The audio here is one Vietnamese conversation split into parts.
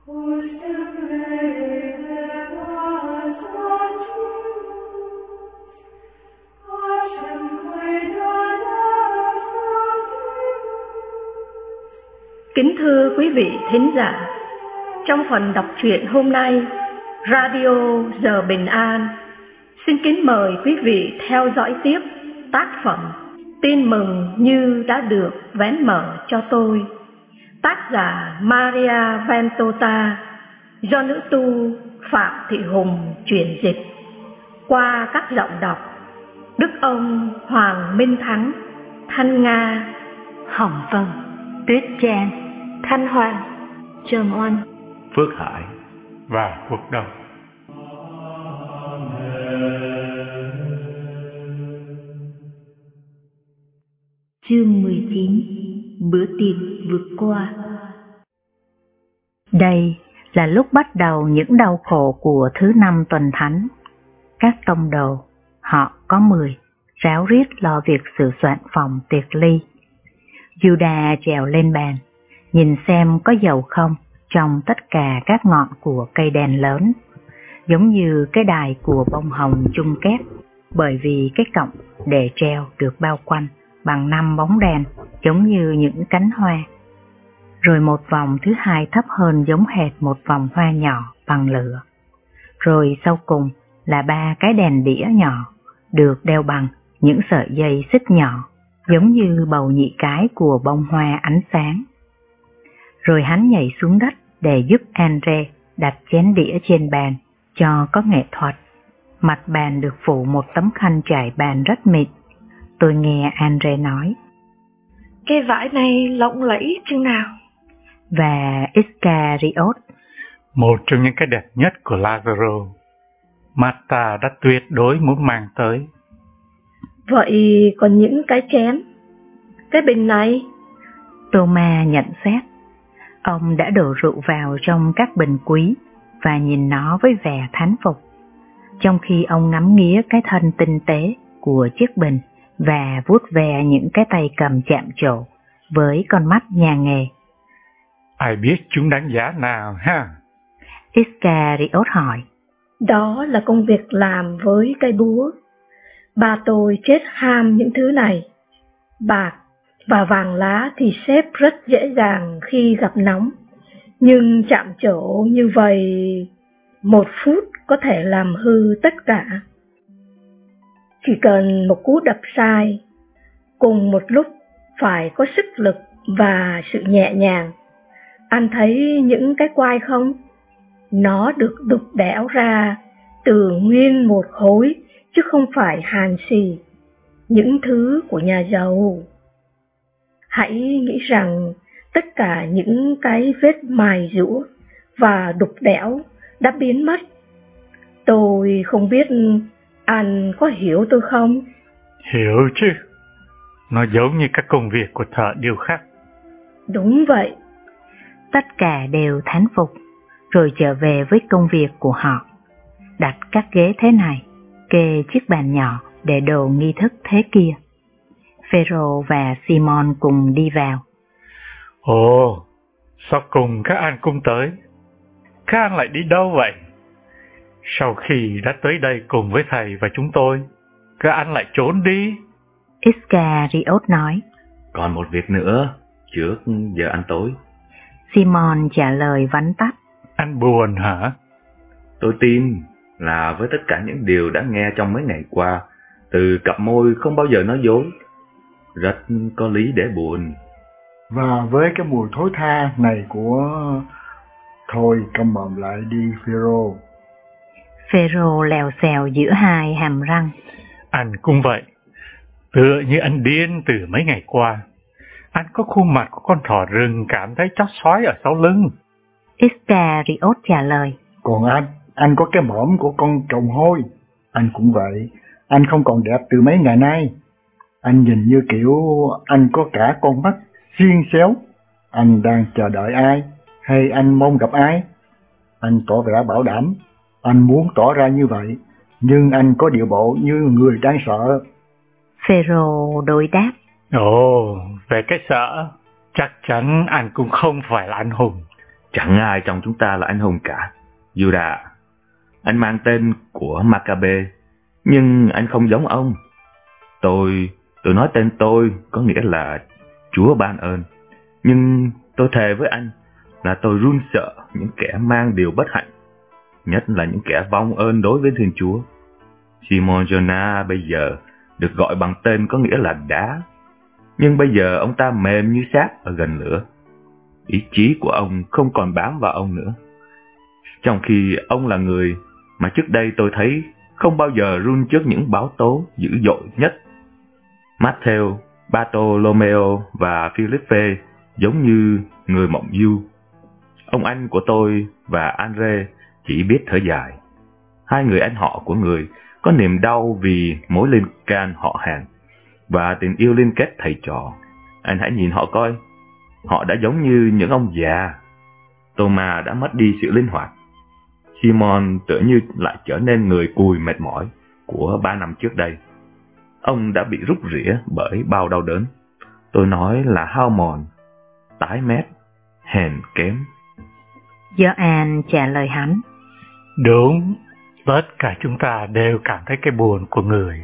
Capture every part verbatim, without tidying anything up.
Kính thưa quý vị thính giả, trong phần đọc truyện hôm nay, Radio Giờ Bình An xin kính mời quý vị theo dõi tiếp tác phẩm Tin mừng như đã được vén mở cho tôi, tác giả Maria Ventota, do nữ tu Phạm Thị Hùng chuyển dịch, qua các giọng đọc Đức Ông Hoàng Minh Thắng, Thanh Nga, Hồng Vân, Tuyết Trang, Thanh Hoàng, Trần Oanh, Phước Hải và Quốc Đông. Chương mười chín. Bữa tiệc vượt qua. Đây là lúc bắt đầu những đau khổ của thứ năm tuần thánh. Các tông đồ, họ có mười, ráo riết lo việc sửa soạn phòng tiệc ly. Juda trèo lên bàn, nhìn xem có dầu không trong tất cả các ngọn của cây đèn lớn, giống như cái đài của bông hồng chung kết, bởi vì cái cọng để treo được bao quanh bằng năm bóng đèn giống như những cánh hoa. Rồi một vòng thứ hai thấp hơn giống hệt một vòng hoa nhỏ bằng lửa. Rồi sau cùng là ba cái đèn đĩa nhỏ được đeo bằng những sợi dây xích nhỏ, giống như bầu nhị cái của bông hoa ánh sáng. Rồi hắn nhảy xuống đất để giúp Andre đặt chén đĩa trên bàn cho có nghệ thuật. Mặt bàn được phủ một tấm khăn trải bàn rất mịn. Tôi nghe Andre nói: cái vải này lộng lẫy chừng nào. Và Iscariot: một trong những cái đẹp nhất của Lazaro, Marta đã tuyệt đối muốn mang tới. Vậy còn những cái chén, cái bình này? Thomas nhận xét. Ông đã đổ rượu vào trong các bình quý và nhìn nó với vẻ thán phục, trong khi ông ngắm nghía cái thân tinh tế của chiếc bình và vuốt ve những cái tay cầm chạm trổ với con mắt nhà nghề. Ai biết chúng đáng giá nào ha? Iscariot hỏi. Đó là công việc làm với cây búa. Ba tôi chết ham những thứ này. Bạc và vàng lá thì xếp rất dễ dàng khi gặp nóng, nhưng chạm trổ như vậy, một phút có thể làm hư tất cả. Chỉ cần một cú đập sai, cùng một lúc phải có sức lực và sự nhẹ nhàng. Anh thấy những cái quai không? Nó được đục đẽo ra từ nguyên một khối, chứ không phải hàn xì, những thứ của nhà giàu. Hãy nghĩ rằng tất cả những cái vết mài rũa và đục đẽo đã biến mất. Tôi không biết anh có hiểu tôi không? Hiểu chứ. Nó giống như các công việc của thợ điêu khắc. Đúng vậy. Tất cả đều thán phục, rồi trở về với công việc của họ. Đặt các ghế thế này, kê chiếc bàn nhỏ để đồ nghi thức thế kia. Phêrô và Simon cùng đi vào. Ồ, sao cùng các anh cũng tới? Các anh lại đi đâu vậy? Sau khi đã tới đây cùng với thầy và chúng tôi, các anh lại trốn đi. Iscariot nói. Còn một việc nữa, trước giờ ăn tối. Simon trả lời vắn tắt. Anh buồn hả? Tôi tin là với tất cả những điều đã nghe trong mấy ngày qua, từ cặp môi không bao giờ nói dối, rất có lý để buồn. Và với cái mùi thối tha này của... Thôi câm mồm lại đi Phêrô. Phêrô lèo xèo giữa hai hàm răng. Anh cũng vậy. Tựa như anh điên từ mấy ngày qua. Anh có khuôn mặt của con thỏ rừng cảm thấy chót xoáy ở sau lưng. Iscariot trả lời. Còn anh, anh có cái mõm của con trồng hôi. Anh cũng vậy. Anh không còn đẹp từ mấy ngày nay. Anh nhìn như kiểu anh có cả con mắt xiên xéo. Anh đang chờ đợi ai? Hay anh mong gặp ai? Anh tỏ vẻ bảo đảm. Anh muốn tỏ ra như vậy. Nhưng anh có điệu bộ như người đang sợ. Phêrô đối đáp. Ồ, về cái sợ, chắc chắn anh cũng không phải là anh hùng. Chẳng ai trong chúng ta là anh hùng cả. Judah, anh mang tên của Maccabe, nhưng anh không giống ông. Tôi, tôi nói tên tôi có nghĩa là Chúa ban ơn. Nhưng tôi thề với anh là tôi run sợ những kẻ mang điều bất hạnh, nhất là những kẻ vong ơn đối với Thiên Chúa. Simon Jonah bây giờ được gọi bằng tên có nghĩa là đá, nhưng bây giờ ông ta mềm như xác ở gần lửa. Ý chí của ông không còn bám vào ông nữa, trong khi ông là người mà trước đây tôi thấy không bao giờ run trước những bão tố dữ dội nhất. Matthew, Bartolomeo và Philippe giống như người mộng du. Ông anh của tôi và Andre chỉ biết thở dài. Hai người anh họ của người có niềm đau vì mối liên can họ hàng và tình yêu liên kết thầy trò. Anh hãy nhìn họ coi, họ đã giống như những ông già. Thomas đã mất đi sự linh hoạt. Simon tựa như lại trở nên người cùi mệt mỏi của ba năm trước đây. Ông đã bị rút rỉa bởi bao đau đớn. Tôi nói là hao mòn, tái mét, hèn kém. Gioan trả lời hắn. Đúng, tất cả chúng ta đều cảm thấy cái buồn của người.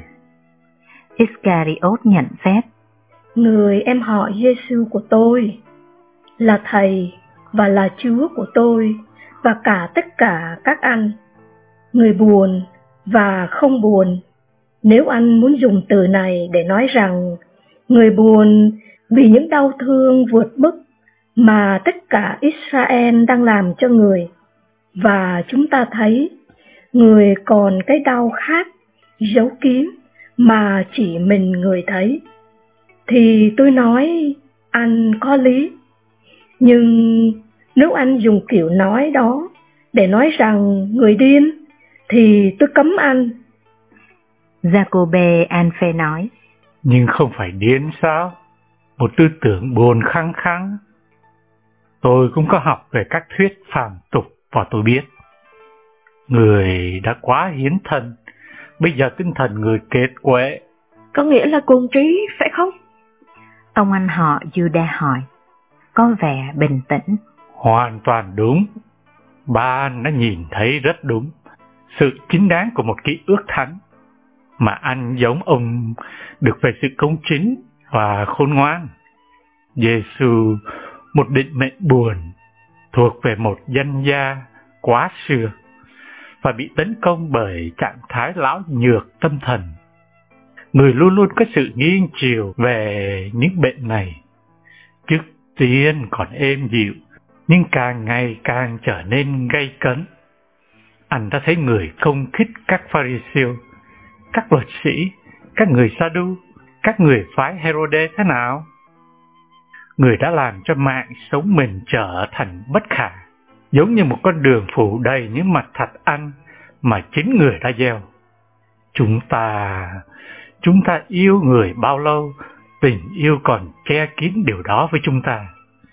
Iscariot nhận xét. Người em họ Giêsu của tôi là thầy và là Chúa của tôi và cả tất cả các anh. Người buồn và không buồn, nếu anh muốn dùng từ này để nói rằng người buồn vì những đau thương vượt mức mà tất cả Israel đang làm cho người, và chúng ta thấy người còn cái đau khác giấu kín mà chỉ mình người thấy, thì tôi nói anh có lý. Nhưng nếu anh dùng kiểu nói đó để nói rằng người điên, thì tôi cấm anh. Jacobe Anphe nói. Nhưng không phải điên sao? Một tư tưởng buồn khăng khăng. Tôi cũng có học về các thuyết phàm tục và tôi biết. Người đã quá hiến thân, bây giờ tinh thần người kiệt quệ. Có nghĩa là cuồng trí, phải không? Ông anh họ Judah hỏi, có vẻ bình tĩnh. Hoàn toàn đúng. Ba anh đã nhìn thấy rất đúng sự chính đáng của một ký ước thánh, mà anh giống ông được về sự công chính và khôn ngoan. Giêsu một định mệnh buồn, thuộc về một danh gia quá xưa và bị tấn công bởi trạng thái lão nhược tâm thần. Người luôn luôn có sự nghiêng chiều về những bệnh này. Trước tiên còn êm dịu, nhưng càng ngày càng trở nên gay cấn. Anh đã thấy người công khích các Pharisêu, các luật sĩ, các người Sa-đu, các người phái Herode thế nào? Người đã làm cho mạng sống mình trở thành bất khả, giống như một con đường phủ đầy những mặt thạch anh mà chính người đã gieo. Chúng ta, chúng ta yêu người bao lâu, tình yêu còn che kín điều đó với chúng ta.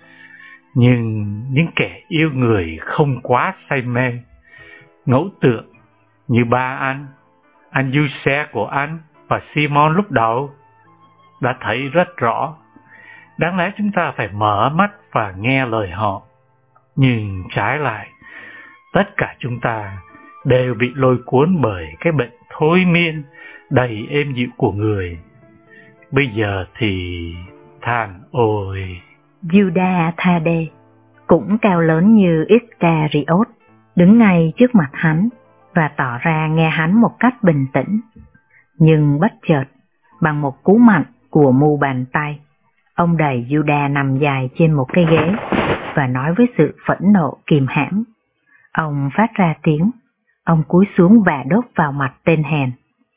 Nhưng những kẻ yêu người không quá say mê, ngẫu tượng như ba anh, anh Giuse của anh và Simon lúc đầu, đã thấy rất rõ. Đáng lẽ chúng ta phải mở mắt và nghe lời họ. Nhưng trái lại, tất cả chúng ta đều bị lôi cuốn bởi cái bệnh thôi miên đầy êm dịu của người. Bây giờ thì than ôi. Judas Thaddê cũng cao lớn như Iscariot, đứng ngay trước mặt hắn và tỏ ra nghe hắn một cách bình tĩnh. Nhưng bất chợt, bằng một cú mạnh của mu bàn tay, ông đẩy Judas nằm dài trên một cái ghế và nói với sự phẫn nộ kìm hãm. Ông phát ra tiếng, ông cúi xuống và đốt vào mặt tên hèn.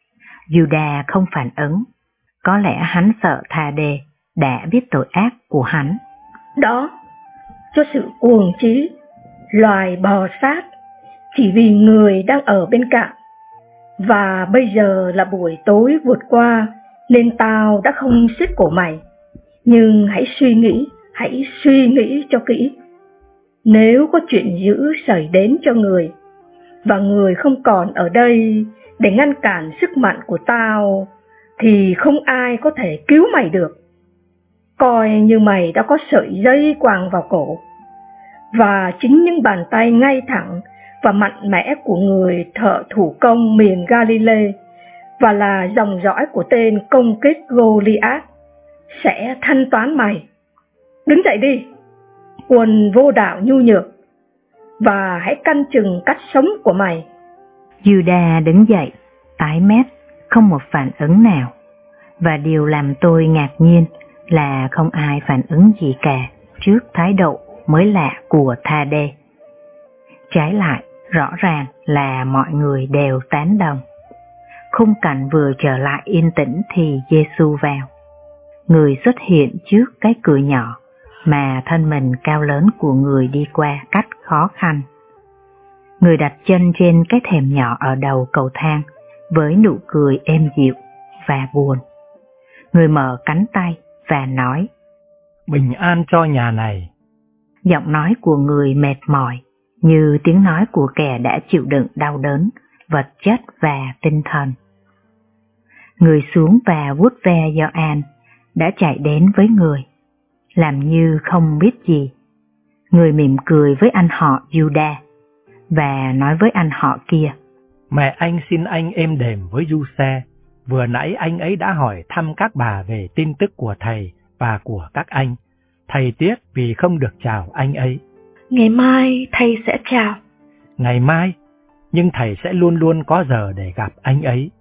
Judas không phản ứng, có lẽ hắn sợ Thaddê đã biết tội ác của hắn. Đó, cho sự cuồng trí, loài bò sát, chỉ vì người đang ở bên cạnh. Và bây giờ là buổi tối vượt qua, nên tao đã không xiết cổ mày. Nhưng hãy suy nghĩ, hãy suy nghĩ cho kỹ. Nếu có chuyện dữ xảy đến cho người, và người không còn ở đây để ngăn cản sức mạnh của tao, thì không ai có thể cứu mày được. Coi như mày đã có sợi dây quàng vào cổ. và chính những bàn tay ngay thẳng và mạnh mẽ của người thợ thủ công miền Galilee và là dòng dõi của tên công kích Goliath sẽ thanh toán mày. Đứng dậy đi, quần vô đạo nhu nhược, và hãy canh chừng cách sống của mày. Judah đứng dậy, tái mét, không một phản ứng nào. Và điều làm tôi ngạc nhiên là không ai phản ứng gì cả trước thái độ mới lạ của Thade. Trái lại, rõ ràng là mọi người đều tán đồng. Khung cảnh vừa trở lại yên tĩnh thì Giê-xu vào. Người xuất hiện trước cái cửa nhỏ mà thân mình cao lớn của người đi qua cách khó khăn. Người đặt chân trên cái thềm nhỏ ở đầu cầu thang với nụ cười êm dịu và buồn. Người mở cánh tay và nói: bình an cho nhà này. Giọng nói của người mệt mỏi, như tiếng nói của kẻ đã chịu đựng đau đớn, vật chất và tinh thần. Người xuống và vuốt ve Gioan đã chạy đến với người, làm như không biết gì. Người mỉm cười với anh họ Judah và nói với anh họ kia: mẹ anh xin anh êm đềm với Giuse. Vừa nãy anh ấy đã hỏi thăm các bà về tin tức của thầy và của các anh. Thầy tiếc vì không được chào anh ấy. Ngày mai thầy sẽ chào. Ngày mai, nhưng thầy sẽ luôn luôn có giờ để gặp anh ấy.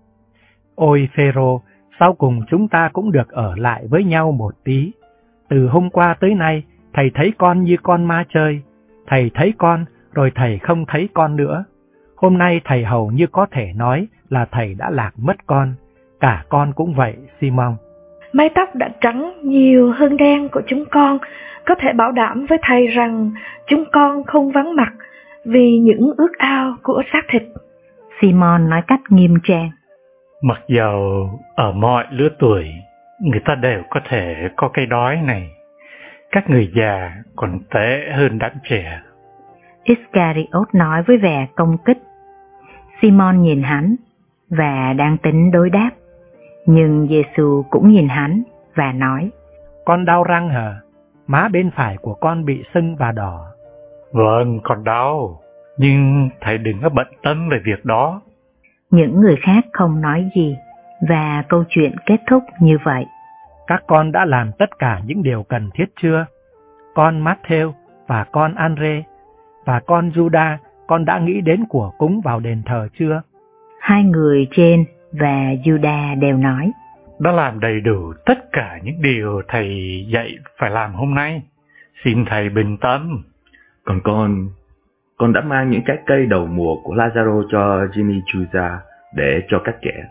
Ôi Phêrô, sau cùng chúng ta cũng được ở lại với nhau một tí. Từ hôm qua tới nay, thầy thấy con như con ma chơi. Thầy thấy con, rồi thầy không thấy con nữa. Hôm nay thầy hầu như có thể nói là thầy đã lạc mất con. Cả con cũng vậy, Simon. Mái tóc đã trắng nhiều hơn đen của chúng con có thể bảo đảm với thầy rằng chúng con không vắng mặt vì những ước ao của xác thịt. Simon nói cách nghiêm trang. Mặc dầu ở mọi lứa tuổi, người ta đều có thể có cái đói này. Các người già còn tệ hơn đám trẻ. Iscariot nói với vẻ công kích. Simon nhìn hắn và đang tính đối đáp, nhưng Giê-xu cũng nhìn hắn và nói: con đau răng hả? Má bên phải của con bị sưng và đỏ. Vâng, con đau, nhưng thầy đừng có bận tâm về việc đó. Những người khác không nói gì và câu chuyện kết thúc như vậy. Các con đã làm tất cả những điều cần thiết chưa? Con Matthew và con Andre và con Judah, con đã nghĩ đến của cúng vào đền thờ chưa? Hai người trên và Judah đều nói: đã làm đầy đủ tất cả những điều thầy dạy phải làm hôm nay. Xin thầy bình tâm. Còn con, con đã mang những trái cây đầu mùa của Lazaro cho Jimmy Chuza để cho các trẻ.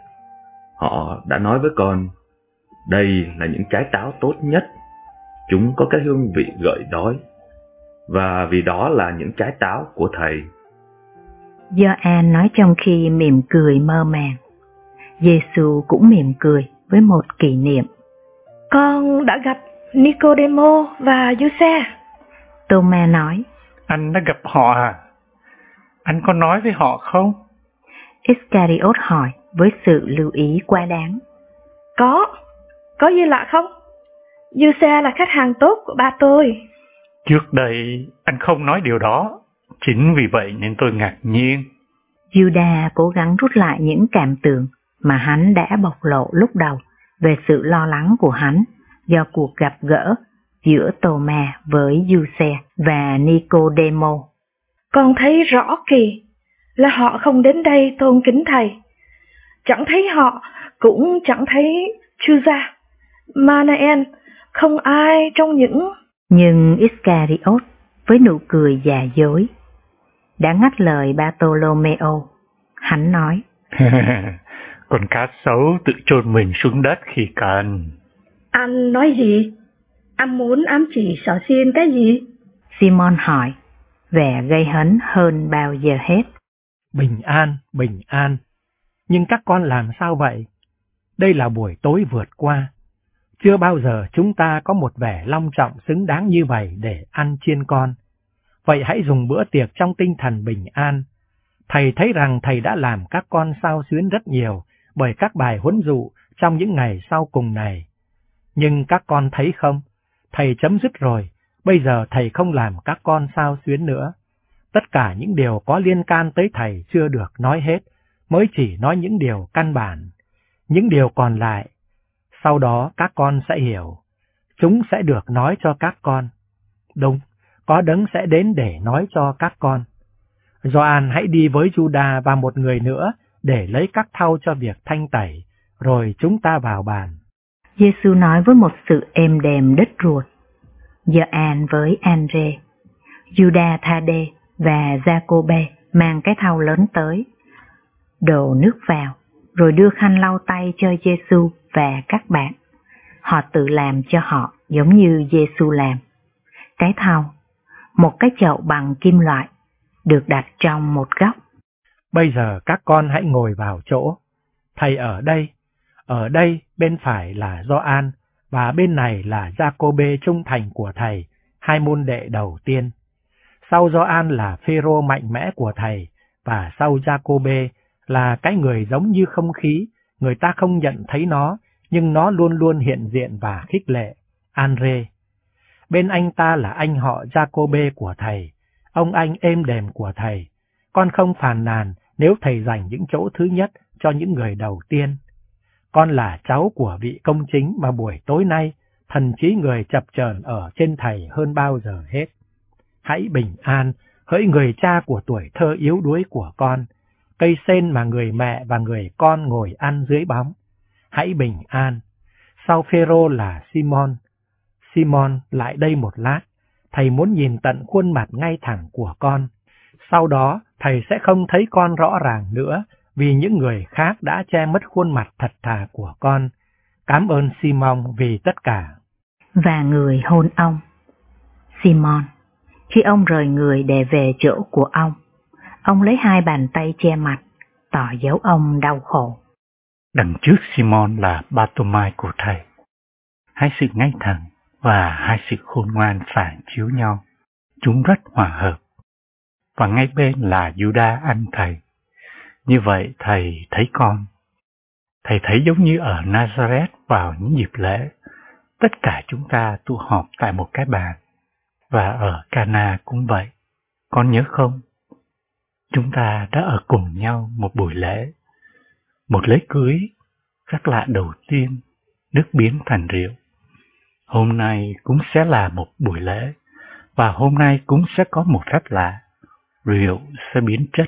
Họ đã nói với con, đây là những trái táo tốt nhất. Chúng có cái hương vị gợi đói. Và vì đó là những trái táo của thầy. Gioan nói trong khi mỉm cười mơ màng. Giê-xu cũng mỉm cười với một kỷ niệm. Con đã gặp Nicodemo và Giuse. Tô-ma nói: anh đã gặp họ à? Anh có nói với họ không? Iscariot hỏi với sự lưu ý quá đáng. Có, có gì lạ không? Giuse là khách hàng tốt của ba tôi. Trước đây anh không nói điều đó, chính vì vậy nên tôi ngạc nhiên. Judah cố gắng rút lại những cảm tưởng mà hắn đã bộc lộ lúc đầu về sự lo lắng của hắn do cuộc gặp gỡ giữa Tô-ma với Giuse và Nicodemo. Con thấy rõ kỳ là họ không đến đây tôn kính thầy. Chẳng thấy họ, cũng chẳng thấy Chuza, Manaen, không ai trong những... Nhưng Iscariot với nụ cười giả dối đã ngắt lời Bartolomeo. Hắn nói: con cá sấu tự chôn mình xuống đất khi cần. Anh nói gì? Anh muốn ám chỉ xỏ xiên cái gì? Simon hỏi, vẻ gây hấn hơn bao giờ hết. Bình an, bình an. Nhưng các con làm sao vậy? Đây là buổi tối vượt qua. Chưa bao giờ chúng ta có một vẻ long trọng xứng đáng như vậy để ăn chiên con. Vậy hãy dùng bữa tiệc trong tinh thần bình an. Thầy thấy rằng thầy đã làm các con xao xuyến rất nhiều bởi các bài huấn dụ trong những ngày sau cùng này. Nhưng các con thấy không, thầy chấm dứt rồi Bây giờ thầy không làm các con xao xuyến nữa. Tất cả những điều có liên can tới thầy chưa được nói hết, mới chỉ nói những điều căn bản. Những điều còn lại, sau đó các con sẽ hiểu. Chúng sẽ được nói cho các con. Đúng, có đấng sẽ đến để nói cho các con. Gioan hãy đi với Juda và một người nữa để lấy các thau cho việc thanh tẩy, rồi chúng ta vào bàn. Giê-xu nói với một sự êm đềm đứt ruột. Gioan với Andre, Juda Tha-đê và Gia-cô-bê mang cái thau lớn tới, đổ nước vào, rồi đưa khăn lau tay cho Giê-xu và các bạn. Họ tự làm cho họ giống như Giê-xu làm. Cái thau, một cái chậu bằng kim loại, được đặt trong một góc. Bây giờ các con hãy ngồi vào chỗ. Thầy ở đây, ở đây bên phải là Gioan và bên này là Gia-cô-bê trung thành của thầy, hai môn đệ đầu tiên. Sau Gioan là Phêrô mạnh mẽ của thầy, và sau Gia-cô-bê là cái người giống như không khí, người ta không nhận thấy nó, nhưng nó luôn luôn hiện diện và khích lệ, Andre. Bên anh ta là anh họ Gia-cô-bê của thầy, ông anh êm đềm của thầy. Con không phàn nàn nếu thầy dành những chỗ thứ nhất cho những người đầu tiên. Con là cháu của vị công chính mà buổi tối nay thần trí người chập chờn ở trên thầy hơn bao giờ hết. Hãy bình an, hỡi người cha của tuổi thơ yếu đuối của con, cây sen mà người mẹ và người con ngồi ăn dưới bóng. Hãy bình an. Sau Phêrô là Simon. Simon, lại đây một lát, thầy muốn nhìn tận khuôn mặt ngay thẳng của con. Sau đó, thầy sẽ không thấy con rõ ràng nữa, vì những người khác đã che mất khuôn mặt thật thà của con. Cảm ơn Simon vì tất cả. Và người hôn ông. Simon, khi ông rời người để về chỗ của ông, ông lấy hai bàn tay che mặt, tỏ dấu ông đau khổ. Đằng trước Simon là Barthomai của thầy. Hai sự ngay thẳng và hai sự khôn ngoan phản chiếu nhau. Chúng rất hòa hợp. Và ngay bên là Juda anh thầy. Như vậy thầy thấy con. Thầy thấy giống như ở Nazareth vào những dịp lễ. Tất cả chúng ta tụ họp tại một cái bàn. Và ở Cana cũng vậy. Con nhớ không? Chúng ta đã ở cùng nhau một buổi lễ. Một lễ cưới rất lạ đầu tiên, nước biến thành rượu. Hôm nay cũng sẽ là một buổi lễ. Và hôm nay cũng sẽ có một phép lạ. Rượu sẽ biến chất.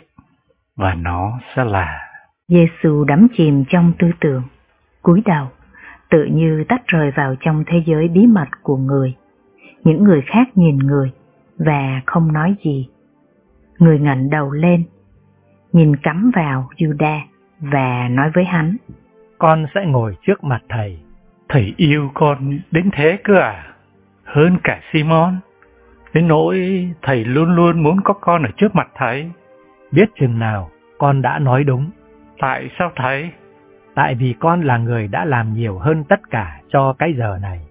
Và nó sẽ là... Giê-xu đắm chìm trong tư tưởng, cúi đầu, tự như tách rời vào trong thế giới bí mật của người. Những người khác nhìn người và không nói gì. Người ngẩng đầu lên, nhìn cắm vào Juda và nói với hắn: Con sẽ ngồi trước mặt thầy. Thầy yêu con đến thế cơ à? Hơn cả Simon? Đến nỗi thầy luôn luôn muốn có con ở trước mặt thầy. Biết chừng nào, con đã nói đúng. Tại sao thầy? Tại vì con là người đã làm nhiều hơn tất cả cho cái giờ này.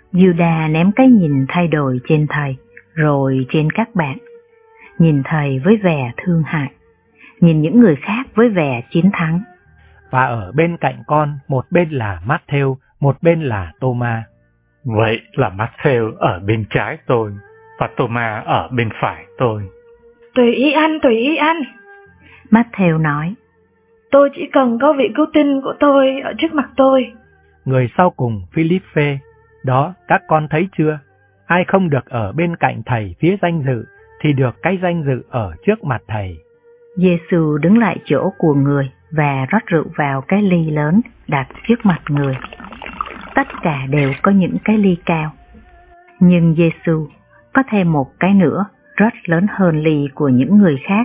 Juda ném cái nhìn thay đổi trên thầy, rồi trên các bạn. Nhìn thầy với vẻ thương hại, nhìn những người khác với vẻ chiến thắng. Và ở bên cạnh con, một bên là Matthew, một bên là Thomas. Vậy là Matthew ở bên trái tôi, và Thomas ở bên phải tôi. Tùy ý anh, tùy ý anh. Matthew nói: Tôi chỉ cần có vị cứu tinh của tôi ở trước mặt tôi. Người sau cùng Philippe. Đó, các con thấy chưa? Ai không được ở bên cạnh thầy phía danh dự, thì được cái danh dự ở trước mặt thầy. Giê-xu đứng lại chỗ của người và rót rượu vào cái ly lớn đặt trước mặt người. Tất cả đều có những cái ly cao. Nhưng Giê-xu có thêm một cái nữa rất lớn hơn ly của những người khác.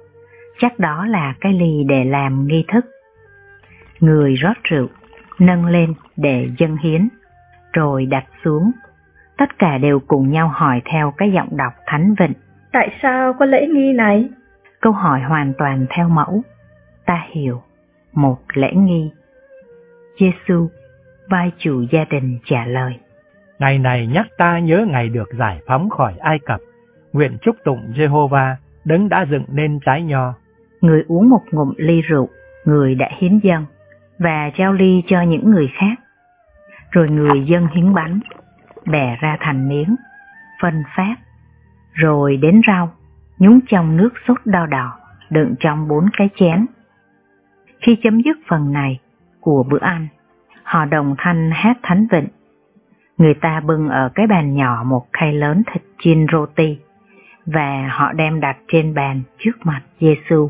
Chắc đó là cái ly để làm nghi thức. Người rót rượu, nâng lên để dâng hiến, rồi đặt xuống. Tất cả đều cùng nhau hỏi theo cái giọng đọc thánh vịnh: Tại sao có lễ nghi này? Câu hỏi hoàn toàn theo mẫu. Ta hiểu, một lễ nghi. Giê-xu, vai chủ gia đình, trả lời: Ngày này nhắc ta nhớ ngày được giải phóng khỏi Ai Cập. Nguyện chúc tụng Giê-hô-va, đấng đã dựng nên trái nho. Người uống một ngụm ly rượu, người đã hiến dâng, và trao ly cho những người khác. Rồi người dâng hiến bánh, bẻ ra thành miếng, phân phát, rồi đến rau, nhúng trong nước sốt đau đỏ, đựng trong bốn cái chén. Khi chấm dứt phần này của bữa ăn, họ đồng thanh hát thánh vịnh. Người ta bưng ở cái bàn nhỏ một khay lớn thịt chiên roti, và họ đem đặt trên bàn trước mặt Giêsu.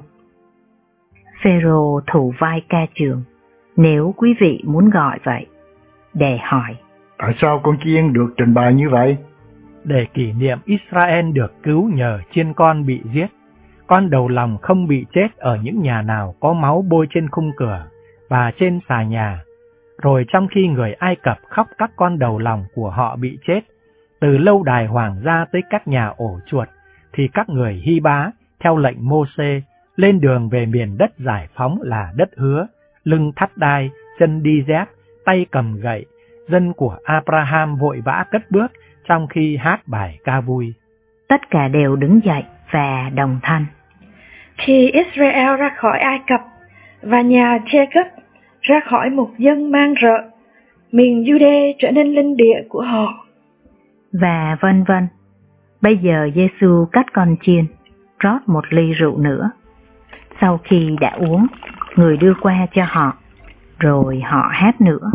Phêrô thủ vai ca trường, nếu quý vị muốn gọi vậy, để hỏi: Tại sao con chiên được trình bày như vậy? Để kỷ niệm Israel được cứu nhờ chiên con bị giết, con đầu lòng không bị chết ở những nhà nào có máu bôi trên khung cửa và trên xà nhà. Rồi trong khi người Ai Cập khóc các con đầu lòng của họ bị chết, từ lâu đài hoàng gia tới các nhà ổ chuột, thì các người Hy Bá theo lệnh Mô-xê lên đường về miền đất giải phóng là đất hứa, lưng thắt đai, chân đi dép, tay cầm gậy. Dân của Abraham vội vã cất bước trong khi hát bài ca vui. Tất cả đều đứng dậy và đồng thanh: Khi Israel ra khỏi Ai Cập và nhà Jacob ra khỏi một dân mang rợ, miền Jude trở nên linh địa của họ. Và vân vân. Bây giờ Giêsu cắt con chiên, rót một ly rượu nữa. Sau khi đã uống, người đưa qua cho họ, rồi họ hát nữa: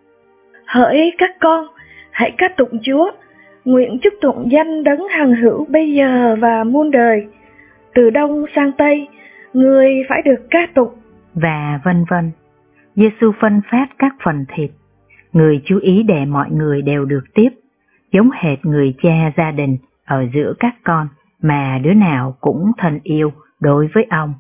Hỡi các con, hãy ca tụng Chúa, nguyện chúc tụng danh đấng hằng hữu bây giờ và muôn đời. Từ đông sang tây, người phải được ca tụng. Và vân vân. Giêsu phân phát các phần thịt. Người chú ý để mọi người đều được tiếp, giống hệt người cha gia đình ở giữa các con mà đứa nào cũng thân yêu đối với ông.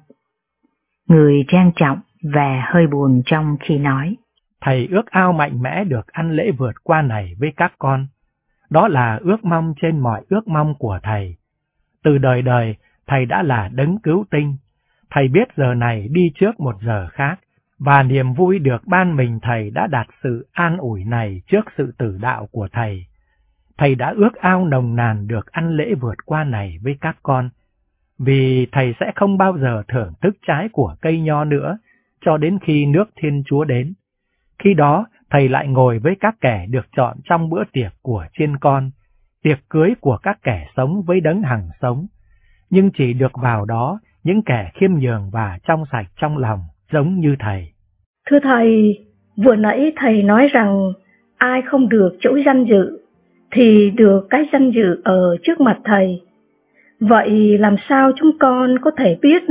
Người trang trọng và hơi buồn trong khi nói: Thầy ước ao mạnh mẽ được ăn lễ vượt qua này với các con. Đó là ước mong trên mọi ước mong của Thầy. Từ đời đời, Thầy đã là đấng cứu tinh. Thầy biết giờ này đi trước một giờ khác, và niềm vui được ban mình Thầy đã đạt sự an ủi này trước sự tử đạo của Thầy. Thầy đã ước ao nồng nàn được ăn lễ vượt qua này với các con, vì Thầy sẽ không bao giờ thưởng thức trái của cây nho nữa, cho đến khi nước Thiên Chúa đến. Khi đó, Thầy lại ngồi với các kẻ được chọn trong bữa tiệc của chiên con, tiệc cưới của các kẻ sống với đấng hằng sống, nhưng chỉ được vào đó những kẻ khiêm nhường và trong sạch trong lòng, giống như Thầy. Thưa Thầy, vừa nãy Thầy nói rằng ai không được chỗ danh dự, thì được cái danh dự ở trước mặt Thầy. Vậy làm sao chúng con có thể biết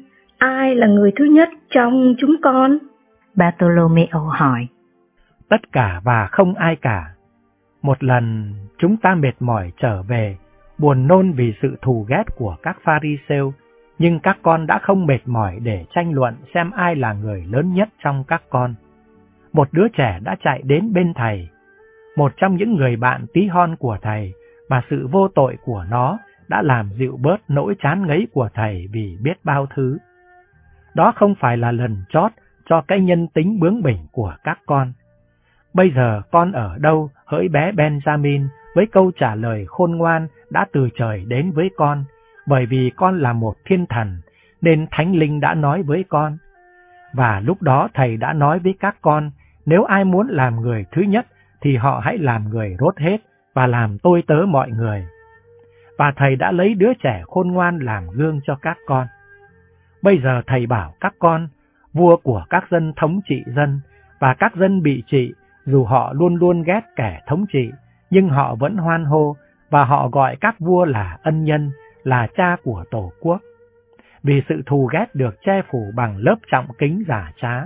ai là người thứ nhất trong chúng con? Bartolomeo hỏi. Tất cả và không ai cả. Một lần chúng ta mệt mỏi trở về, buồn nôn vì sự thù ghét của các Pha-ri-sêu, nhưng các con đã không mệt mỏi để tranh luận xem ai là người lớn nhất trong các con. Một đứa trẻ đã chạy đến bên Thầy, một trong những người bạn tí hon của Thầy, và sự vô tội của nó đã làm dịu bớt nỗi chán ngấy của Thầy vì biết bao thứ. Đó không phải là lần chót cho cái nhân tính bướng bỉnh của các con. Bây giờ con ở đâu hỡi bé Benjamin với câu trả lời khôn ngoan đã từ trời đến với con, bởi vì con là một thiên thần, nên Thánh Linh đã nói với con. Và lúc đó Thầy đã nói với các con, nếu ai muốn làm người thứ nhất, thì họ hãy làm người rốt hết và làm tôi tớ mọi người. Và Thầy đã lấy đứa trẻ khôn ngoan làm gương cho các con. Bây giờ Thầy bảo các con, vua của các dân thống trị dân, và các dân bị trị, dù họ luôn luôn ghét kẻ thống trị, nhưng họ vẫn hoan hô, và họ gọi các vua là ân nhân, là cha của Tổ quốc. Vì sự thù ghét được che phủ bằng lớp trọng kính giả trá.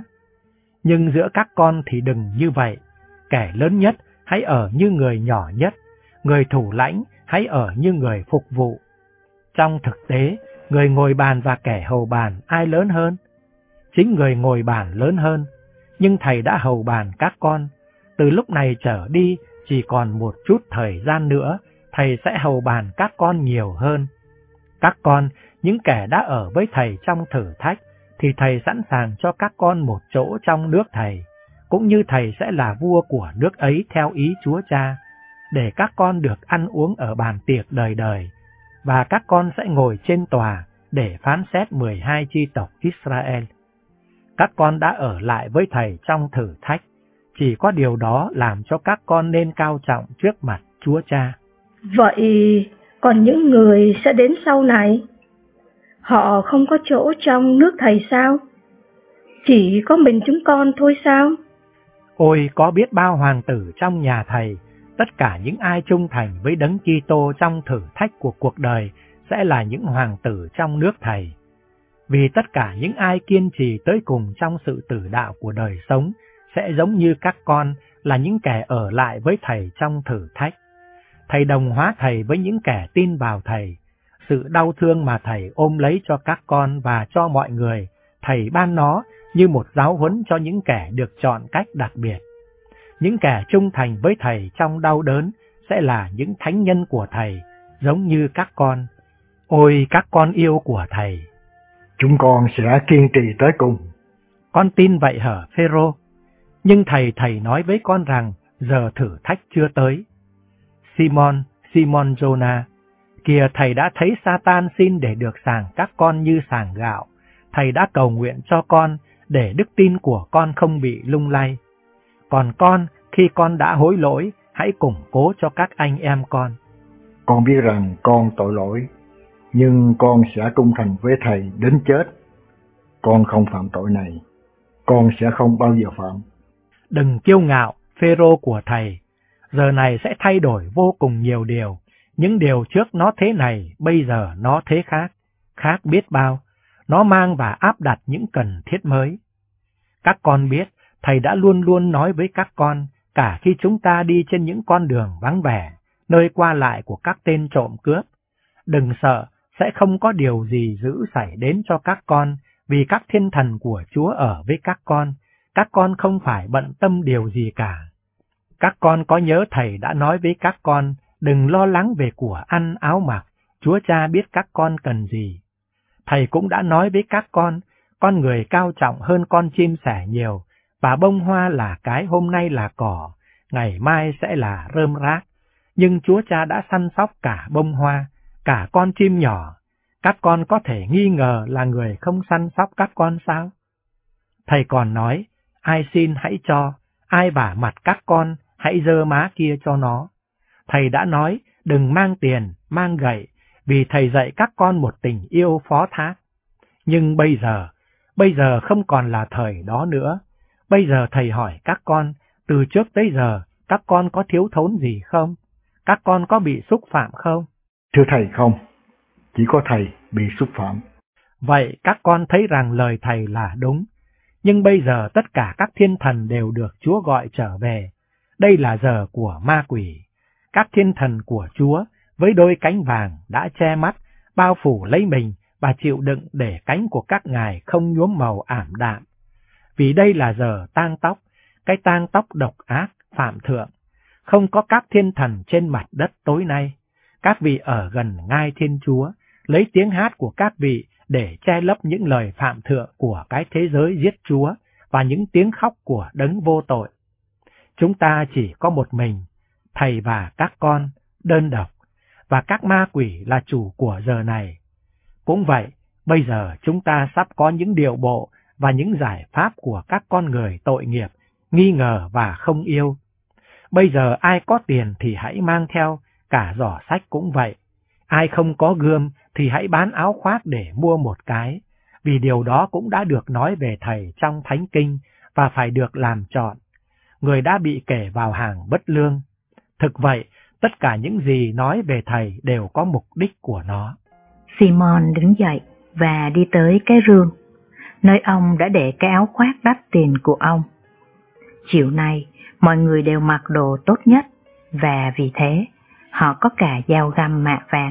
Nhưng giữa các con thì đừng như vậy, kẻ lớn nhất hãy ở như người nhỏ nhất, người thủ lãnh hãy ở như người phục vụ. Trong thực tế, người ngồi bàn và kẻ hầu bàn ai lớn hơn? Chính người ngồi bàn lớn hơn, nhưng Thầy đã hầu bàn các con. Từ lúc này trở đi, chỉ còn một chút thời gian nữa, Thầy sẽ hầu bàn các con nhiều hơn. Các con, những kẻ đã ở với Thầy trong thử thách, thì Thầy sẵn sàng cho các con một chỗ trong nước Thầy, cũng như Thầy sẽ là vua của nước ấy theo ý Chúa Cha, để các con được ăn uống ở bàn tiệc đời đời, và các con sẽ ngồi trên tòa để phán xét mười hai chi tộc Israel. Các con đã ở lại với Thầy trong thử thách, chỉ có điều đó làm cho các con nên cao trọng trước mặt Chúa Cha. Vậy còn những người sẽ đến sau này? Họ không có chỗ trong nước Thầy sao? Chỉ có mình chúng con thôi sao? Ôi có biết bao hoàng tử trong nhà Thầy, tất cả những ai trung thành với Đấng Kitô trong thử thách của cuộc đời sẽ là những hoàng tử trong nước Thầy. Vì tất cả những ai kiên trì tới cùng trong sự tử đạo của đời sống sẽ giống như các con là những kẻ ở lại với Thầy trong thử thách. Thầy đồng hóa Thầy với những kẻ tin vào Thầy. Sự đau thương mà Thầy ôm lấy cho các con và cho mọi người, Thầy ban nó như một giáo huấn cho những kẻ được chọn cách đặc biệt. Những kẻ trung thành với Thầy trong đau đớn sẽ là những thánh nhân của Thầy, giống như các con. Ôi các con yêu của Thầy! Chúng con sẽ kiên trì tới cùng. Con tin vậy hở Phêrô? Nhưng Thầy Thầy nói với con rằng giờ thử thách chưa tới. Simon, Simon Jonah, kìa Thầy đã thấy Satan xin để được sàng các con như sàng gạo. Thầy đã cầu nguyện cho con để đức tin của con không bị lung lay. Còn con, khi con đã hối lỗi, hãy củng cố cho các anh em con. Con biết rằng con tội lỗi, nhưng con sẽ trung thành với Thầy đến chết. Con không phạm tội này, con sẽ không bao giờ phạm. Đừng kiêu ngạo, Phêrô của Thầy. Giờ này sẽ thay đổi vô cùng nhiều điều. Những điều trước nó thế này, bây giờ nó thế khác. Khác biết bao. Nó mang và áp đặt những cần thiết mới. Các con biết, Thầy đã luôn luôn nói với các con, cả khi chúng ta đi trên những con đường vắng vẻ, nơi qua lại của các tên trộm cướp. Đừng sợ, sẽ không có điều gì dữ xảy đến cho các con, vì các thiên thần của Chúa ở với các con. Các con không phải bận tâm điều gì cả. Các con có nhớ Thầy đã nói với các con, đừng lo lắng về của ăn áo mặc, Chúa Cha biết các con cần gì. Thầy cũng đã nói với các con, con người cao trọng hơn con chim sẻ nhiều, và bông hoa là cái hôm nay là cỏ, ngày mai sẽ là rơm rác. Nhưng Chúa Cha đã săn sóc cả bông hoa, cả con chim nhỏ. Các con có thể nghi ngờ là người không săn sóc các con sao? Thầy còn nói, ai xin hãy cho, ai vả mặt các con, hãy giơ má kia cho nó. Thầy đã nói, đừng mang tiền, mang gậy, vì Thầy dạy các con một tình yêu phó thác. Nhưng bây giờ, bây giờ không còn là thời đó nữa. Bây giờ Thầy hỏi các con, từ trước tới giờ, các con có thiếu thốn gì không? Các con có bị xúc phạm không? Thưa Thầy không, chỉ có Thầy bị xúc phạm. Vậy các con thấy rằng lời Thầy là đúng. Nhưng bây giờ tất cả các thiên thần đều được Chúa gọi trở về. Đây là giờ của ma quỷ. Các thiên thần của Chúa với đôi cánh vàng đã che mắt, bao phủ lấy mình và chịu đựng để cánh của các ngài không nhuốm màu ảm đạm. Vì đây là giờ tang tóc, cái tang tóc độc ác, phạm thượng. Không có các thiên thần trên mặt đất tối nay. Các vị ở gần ngai Thiên Chúa, lấy tiếng hát của các vị để che lấp những lời phạm thượng của cái thế giới giết Chúa và những tiếng khóc của đấng vô tội. Chúng ta chỉ có một mình, Thầy và các con, đơn độc, và các ma quỷ là chủ của giờ này. Cũng vậy, bây giờ chúng ta sắp có những điệu bộ và những giải pháp của các con người tội nghiệp, nghi ngờ và không yêu. Bây giờ ai có tiền thì hãy mang theo, cả giỏ sách cũng vậy. Ai không có gươm thì hãy bán áo khoác để mua một cái, vì điều đó cũng đã được nói về Thầy trong Thánh Kinh và phải được làm trọn. Người đã bị kể vào hàng bất lương. Thực vậy, tất cả những gì nói về Thầy đều có mục đích của nó. Simon đứng dậy và đi tới cái rương, nơi ông đã để cái áo khoác đắt tiền của ông. Chiều nay, mọi người đều mặc đồ tốt nhất, và vì thế, họ có cả dao găm mạ vàng,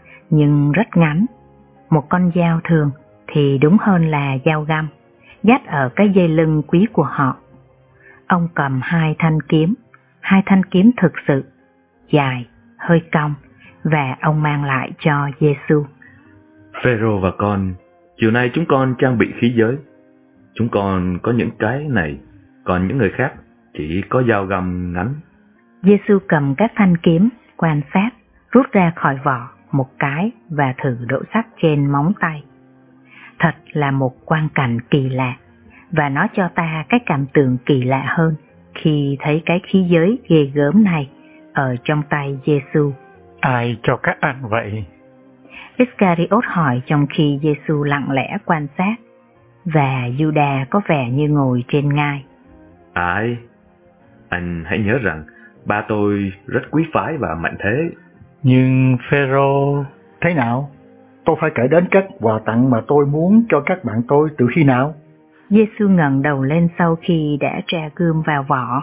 nhưng rất ngắn. Một con dao thường thì đúng hơn là dao găm, dắt ở cái dây lưng quý của họ. Ông cầm hai thanh kiếm, hai thanh kiếm thực sự, dài, hơi cong, và ông mang lại cho Giê-xu. Phêrô và con, chiều nay chúng con trang bị khí giới. Chúng con có những cái này, còn những người khác chỉ có dao găm ngắn. Giê-xu cầm các thanh kiếm, quan sát, rút ra khỏi vỏ một cái và thử độ sắc trên móng tay. Thật là một quang cảnh kỳ lạ, và nó cho ta cái cảm tưởng kỳ lạ hơn khi thấy cái khí giới ghê gớm này ở trong tay Giê-xu. Ai cho các anh vậy? Iscariot hỏi trong khi Giêsu lặng lẽ quan sát, và Juda có vẻ như ngồi trên ngai. Ai? Anh hãy nhớ rằng ba tôi rất quý phái và mạnh thế. Nhưng Phêrô... Thế nào? Tôi phải kể đến các quà tặng mà tôi muốn cho các bạn tôi từ khi nào? Giêsu ngẩng đầu lên sau khi đã tra gươm vào vỏ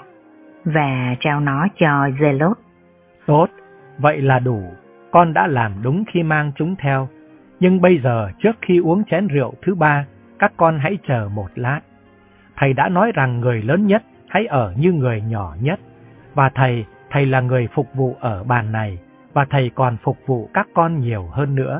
và trao nó cho Giê-lốt. Tốt, vậy là đủ. Con đã làm đúng khi mang chúng theo. Nhưng bây giờ, trước khi uống chén rượu thứ ba, các con hãy chờ một lát. Thầy đã nói rằng người lớn nhất hãy ở như người nhỏ nhất. Và thầy, thầy là người phục vụ ở bàn này, và thầy còn phục vụ các con nhiều hơn nữa.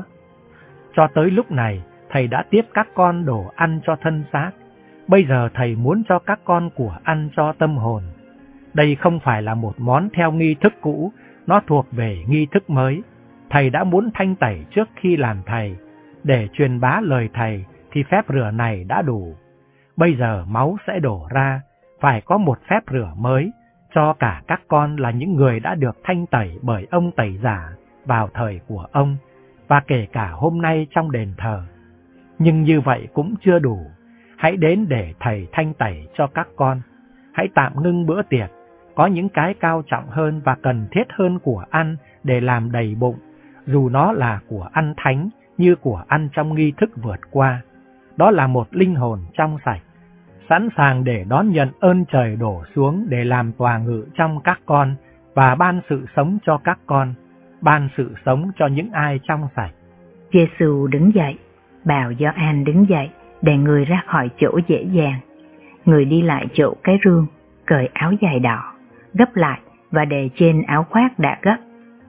Cho tới lúc này, thầy đã tiếp các con đồ ăn cho thân xác. Bây giờ thầy muốn cho các con của ăn cho tâm hồn. Đây không phải là một món theo nghi thức cũ, nó thuộc về nghi thức mới. Thầy đã muốn thanh tẩy trước khi làm thầy. Để truyền bá lời thầy thì phép rửa này đã đủ. Bây giờ máu sẽ đổ ra, phải có một phép rửa mới cho cả các con là những người đã được thanh tẩy bởi ông tẩy giả vào thời của ông, và kể cả hôm nay trong đền thờ. Nhưng như vậy cũng chưa đủ. Hãy đến để thầy thanh tẩy cho các con. Hãy tạm ngưng bữa tiệc. Có những cái cao trọng hơn và cần thiết hơn của ăn để làm đầy bụng, dù nó là của ăn thánh như của ăn trong nghi thức vượt qua. Đó là một linh hồn trong sạch, sẵn sàng để đón nhận ơn trời đổ xuống để làm tòa ngự trong các con và ban sự sống cho các con, ban sự sống cho những ai trong sạch. Giêsu đứng dậy, bảo Gioan đứng dậy để người ra khỏi chỗ dễ dàng. Người đi lại chỗ cái rương, cởi áo dài đỏ, gấp lại và để trên áo khoác đã gấp.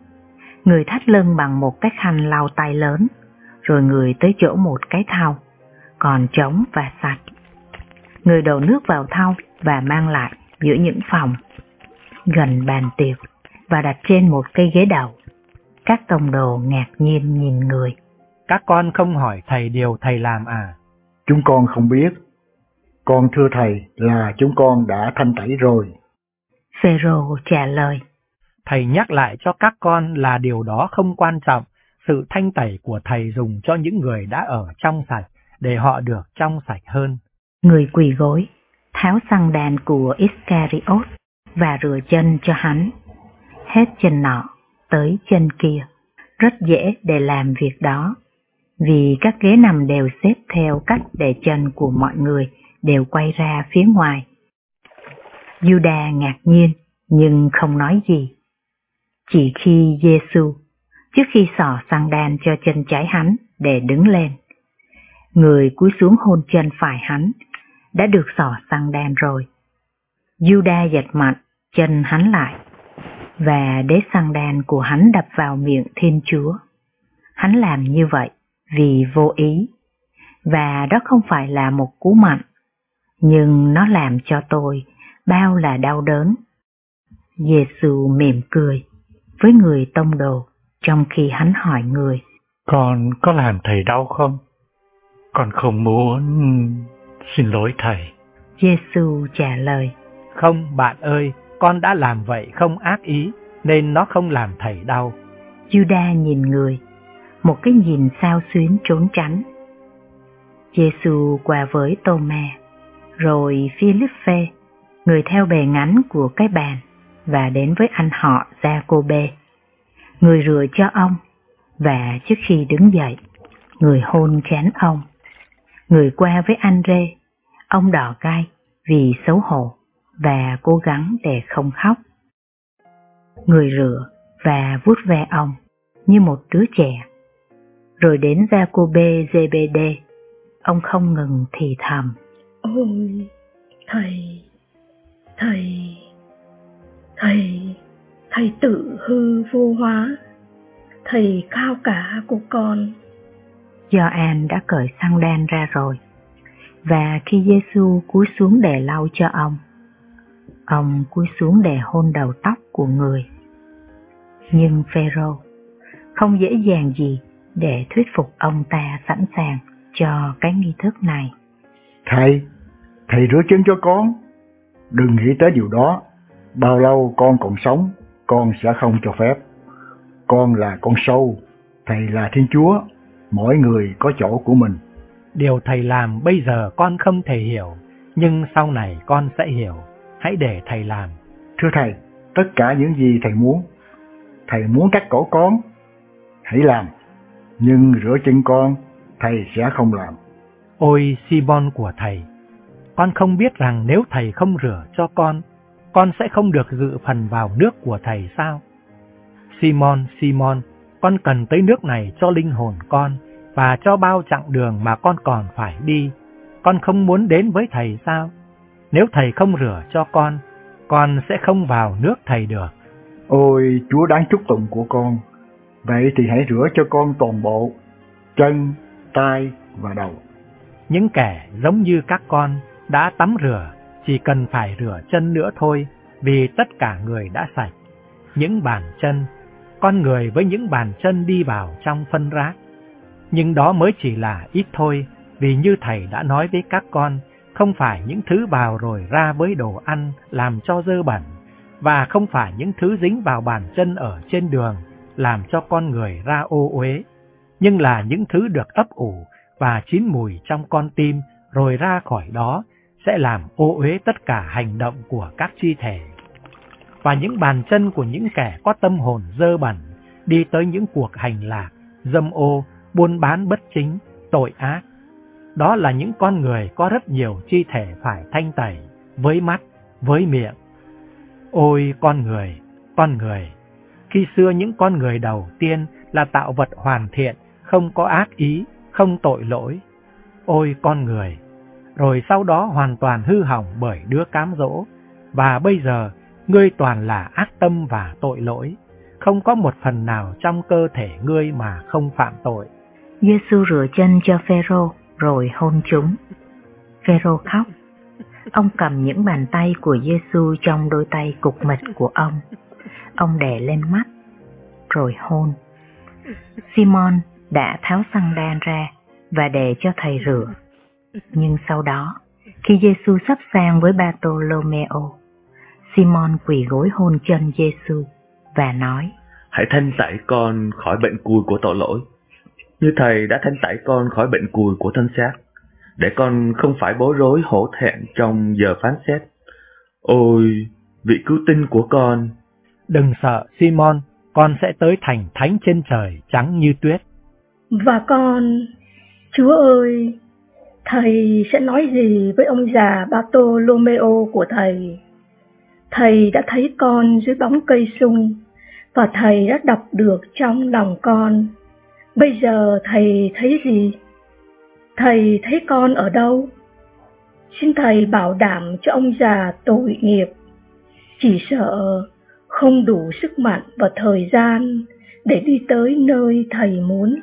Người thắt lưng bằng một cái khăn lau tay lớn, rồi người tới chỗ một cái thau, còn trống và sạch. Người đổ nước vào thau và mang lại giữa những phòng, gần bàn tiệc, và đặt trên một cây ghế đầu. Các tông đồ ngạc nhiên nhìn người. Các con không hỏi thầy điều thầy làm à? Chúng con không biết. Con thưa thầy là chúng con đã thanh tẩy rồi. Phêrô trả lời. Thầy nhắc lại cho các con là điều đó không quan trọng. Sự thanh tẩy của thầy dùng cho những người đã ở trong sạch, để họ được trong sạch hơn. Người quỳ gối, tháo xăng đàn của Iscariot và rửa chân cho hắn. Hết chân nọ tới chân kia. Rất dễ để làm việc đó, vì các ghế nằm đều xếp theo cách để chân của mọi người đều quay ra phía ngoài. Juda ngạc nhiên nhưng không nói gì. Chỉ khi Giêsu, trước khi xỏ xăng đan cho chân trái hắn để đứng lên, người cúi xuống hôn chân phải hắn, đã được xỏ xăng đan rồi. Juda giật mạnh chân hắn lại, và đế xăng đan của hắn đập vào miệng Thiên Chúa. Hắn làm như vậy vì vô ý, và đó không phải là một cú mạnh, nhưng nó làm cho tôi bao là đau đớn. Giêsu mỉm cười với người tông đồ trong khi hắn hỏi người: Con có làm thầy đau không? Con không muốn... Xin lỗi thầy. Giêsu trả lời: Không bạn ơi, con đã làm vậy không ác ý, nên nó không làm thầy đau. Juda nhìn người, một cái nhìn xao xuyến trốn tránh. Giêsu qua với Tô-ma, rồi Philippe, người theo bề ngắn của cái bàn, và đến với anh họ Gia-cô-bê. Người rửa cho ông, và trước khi đứng dậy, người hôn khén ông. Người qua với Anh-rê, ông đỏ gai vì xấu hổ và cố gắng để không khóc. Người rửa và vuốt ve ông như một đứa trẻ. Rồi đến Gia-cô-bê Giê-bê-đê, ông không ngừng thì thầm: Ôi, thầy, thầy, thầy, thầy tự hư vô hóa, thầy cao cả của con. Gioan đã cởi xăng đan ra rồi, và khi Giêsu cúi xuống để lau cho ông, ông cúi xuống để hôn đầu tóc của người. Nhưng Phêrô không dễ dàng gì để thuyết phục ông ta sẵn sàng cho cái nghi thức này. Thầy, thầy rửa chân cho con. Đừng nghĩ tới điều đó. Bao lâu con còn sống, con sẽ không cho phép. Con là con sâu, thầy là Thiên Chúa, mỗi người có chỗ của mình. Điều thầy làm bây giờ con không thể hiểu, nhưng sau này con sẽ hiểu. Hãy để thầy làm. Thưa thầy, tất cả những gì thầy muốn. Thầy muốn cắt cổ con, hãy làm. Nhưng rửa chân con, thầy sẽ không làm. Ôi Simon của thầy, con không biết rằng nếu thầy không rửa cho con, con sẽ không được dự phần vào nước của thầy sao? Simon, Simon, con cần tới nước này cho linh hồn con và cho bao chặng đường mà con còn phải đi. Con không muốn đến với thầy sao? Nếu thầy không rửa cho con, con sẽ không vào nước thầy được. Ôi Chúa đáng chúc tụng của con, vậy thì hãy rửa cho con toàn bộ, chân, tay và đầu. Những kẻ giống như các con đã tắm rửa, chỉ cần phải rửa chân nữa thôi, vì tất cả người đã sạch. Những bàn chân, con người với những bàn chân đi vào trong phân rác. Nhưng đó mới chỉ là ít thôi, vì như thầy đã nói với các con, không phải những thứ vào rồi ra với đồ ăn làm cho dơ bẩn, và không phải những thứ dính vào bàn chân ở trên đường làm cho con người ra ô uế, nhưng là những thứ được ấp ủ và chín mùi trong con tim rồi ra khỏi đó sẽ làm ô uế tất cả hành động của các chi thể. Và những bàn chân của những kẻ có tâm hồn dơ bẩn đi tới những cuộc hành lạc, dâm ô, buôn bán bất chính, tội ác. Đó là những con người có rất nhiều chi thể phải thanh tẩy, với mắt, với miệng. Ôi con người, con người, khi xưa những con người đầu tiên là tạo vật hoàn thiện, không có ác ý, không tội lỗi. Ôi con người, rồi sau đó hoàn toàn hư hỏng bởi đứa cám dỗ, và bây giờ ngươi toàn là ác tâm và tội lỗi, không có một phần nào trong cơ thể ngươi mà không phạm tội. Giê-xu rửa chân cho Phêrô rồi hôn chúng. Phêrô khóc. Ông cầm những bàn tay của Giê-xu trong đôi tay cục mịch của ông. Ông đè lên mắt, rồi hôn. Simon đã tháo xăng đan ra và để cho thầy rửa. Nhưng sau đó, khi Giê-xu sắp sang với Bartolomeo, Simon quỳ gối hôn chân Giê-xu và nói: Hãy thanh tẩy con khỏi bệnh cùi của tội lỗi, như thầy đã thanh tẩy con khỏi bệnh cùi của thân xác, để con không phải bối rối hổ thẹn trong giờ phán xét. Ôi, vị cứu tinh của con! Đừng sợ Simon, con sẽ tới thành thánh trên trời trắng như tuyết. Và con, Chúa ơi, thầy sẽ nói gì với ông già Bartolomeo của thầy? Thầy đã thấy con dưới bóng cây sung, và thầy đã đọc được trong lòng con. Bây giờ thầy thấy gì? Thầy thấy con ở đâu? Xin thầy bảo đảm cho ông già tội nghiệp, chỉ sợ không đủ sức mạnh và thời gian để đi tới nơi thầy muốn.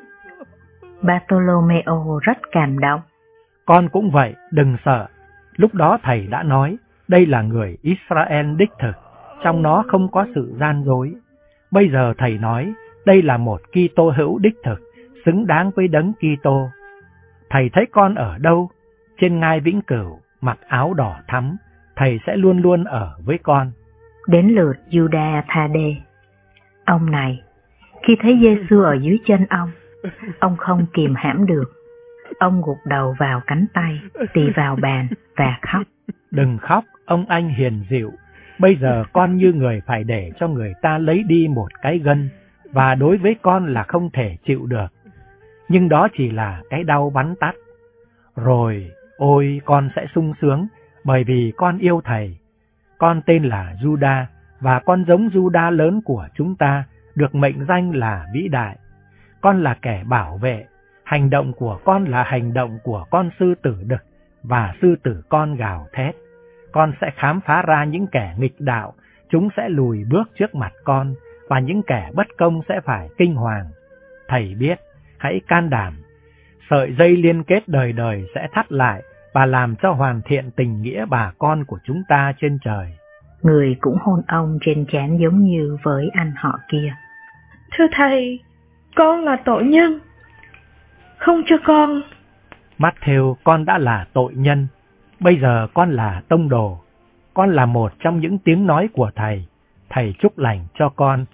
Bartolomeo rất cảm động. Con cũng vậy, đừng sợ. Lúc đó thầy đã nói, đây là người Israel đích thực, trong nó không có sự gian dối. Bây giờ thầy nói, đây là một Kitô hữu đích thực, xứng đáng với đấng Kitô. Thầy thấy con ở đâu? Trên ngai vĩnh cửu, mặc áo đỏ thắm, thầy sẽ luôn luôn ở với con. Đến lượt Juda Tha-đê. Ông này, khi thấy Giê-xu ở dưới chân ông, ông không kìm hãm được. Ông gục đầu vào cánh tay, tì vào bàn và khóc. Đừng khóc, ông anh hiền dịu. Bây giờ con như người phải để cho người ta lấy đi một cái gân, và đối với con là không thể chịu được. Nhưng đó chỉ là cái đau bắn tắt. Rồi, ôi con sẽ sung sướng, bởi vì con yêu thầy. Con tên là Juda, và con giống Juda lớn của chúng ta, được mệnh danh là vĩ đại. Con là kẻ bảo vệ, hành động của con là hành động của con sư tử đực, và sư tử con gào thét. Con sẽ khám phá ra những kẻ nghịch đạo, chúng sẽ lùi bước trước mặt con, và những kẻ bất công sẽ phải kinh hoàng. Thầy biết, hãy can đảm. Sợi dây liên kết đời đời sẽ thắt lại, và làm cho hoàn thiện tình nghĩa bà con của chúng ta trên trời. Người cũng hôn ông trên trán giống như với anh họ kia. Thưa thầy, con là tội nhân, không cho con. Matthew, con đã là tội nhân, bây giờ con là tông đồ. Con là một trong những tiếng nói của thầy, thầy chúc lành cho con.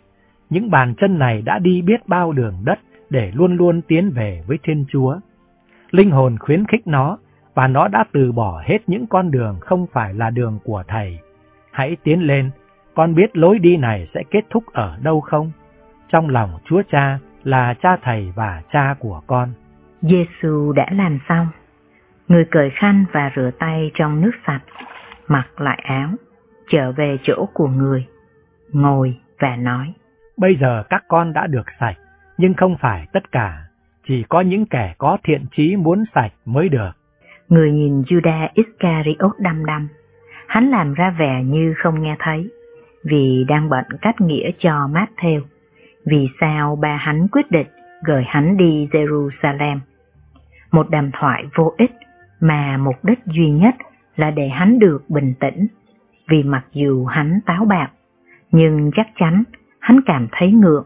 những bàn chân này đã đi biết bao đường đất để luôn luôn tiến về với Thiên Chúa. Linh hồn khuyến khích nó, và nó đã từ bỏ hết những con đường không phải là đường của Thầy. Hãy tiến lên, con biết lối đi này sẽ kết thúc ở đâu không? Trong lòng Chúa Cha là Cha Thầy và Cha của con. Giê-xu đã làm xong. Người cởi khăn và rửa tay trong nước sạch, mặc lại áo, trở về chỗ của người, ngồi và nói: Bây giờ các con đã được sạch, nhưng không phải tất cả, chỉ có những kẻ có thiện chí muốn sạch mới được. Người nhìn Judas Iscariot đăm đăm, hắn làm ra vẻ như không nghe thấy, vì đang bận cắt nghĩa cho Matthew. Vì sao ba hắn quyết định gửi hắn đi Jerusalem? Một đàm thoại vô ích mà mục đích duy nhất là để hắn được bình tĩnh, vì mặc dù hắn táo bạo, nhưng chắc chắn hắn cảm thấy ngượng.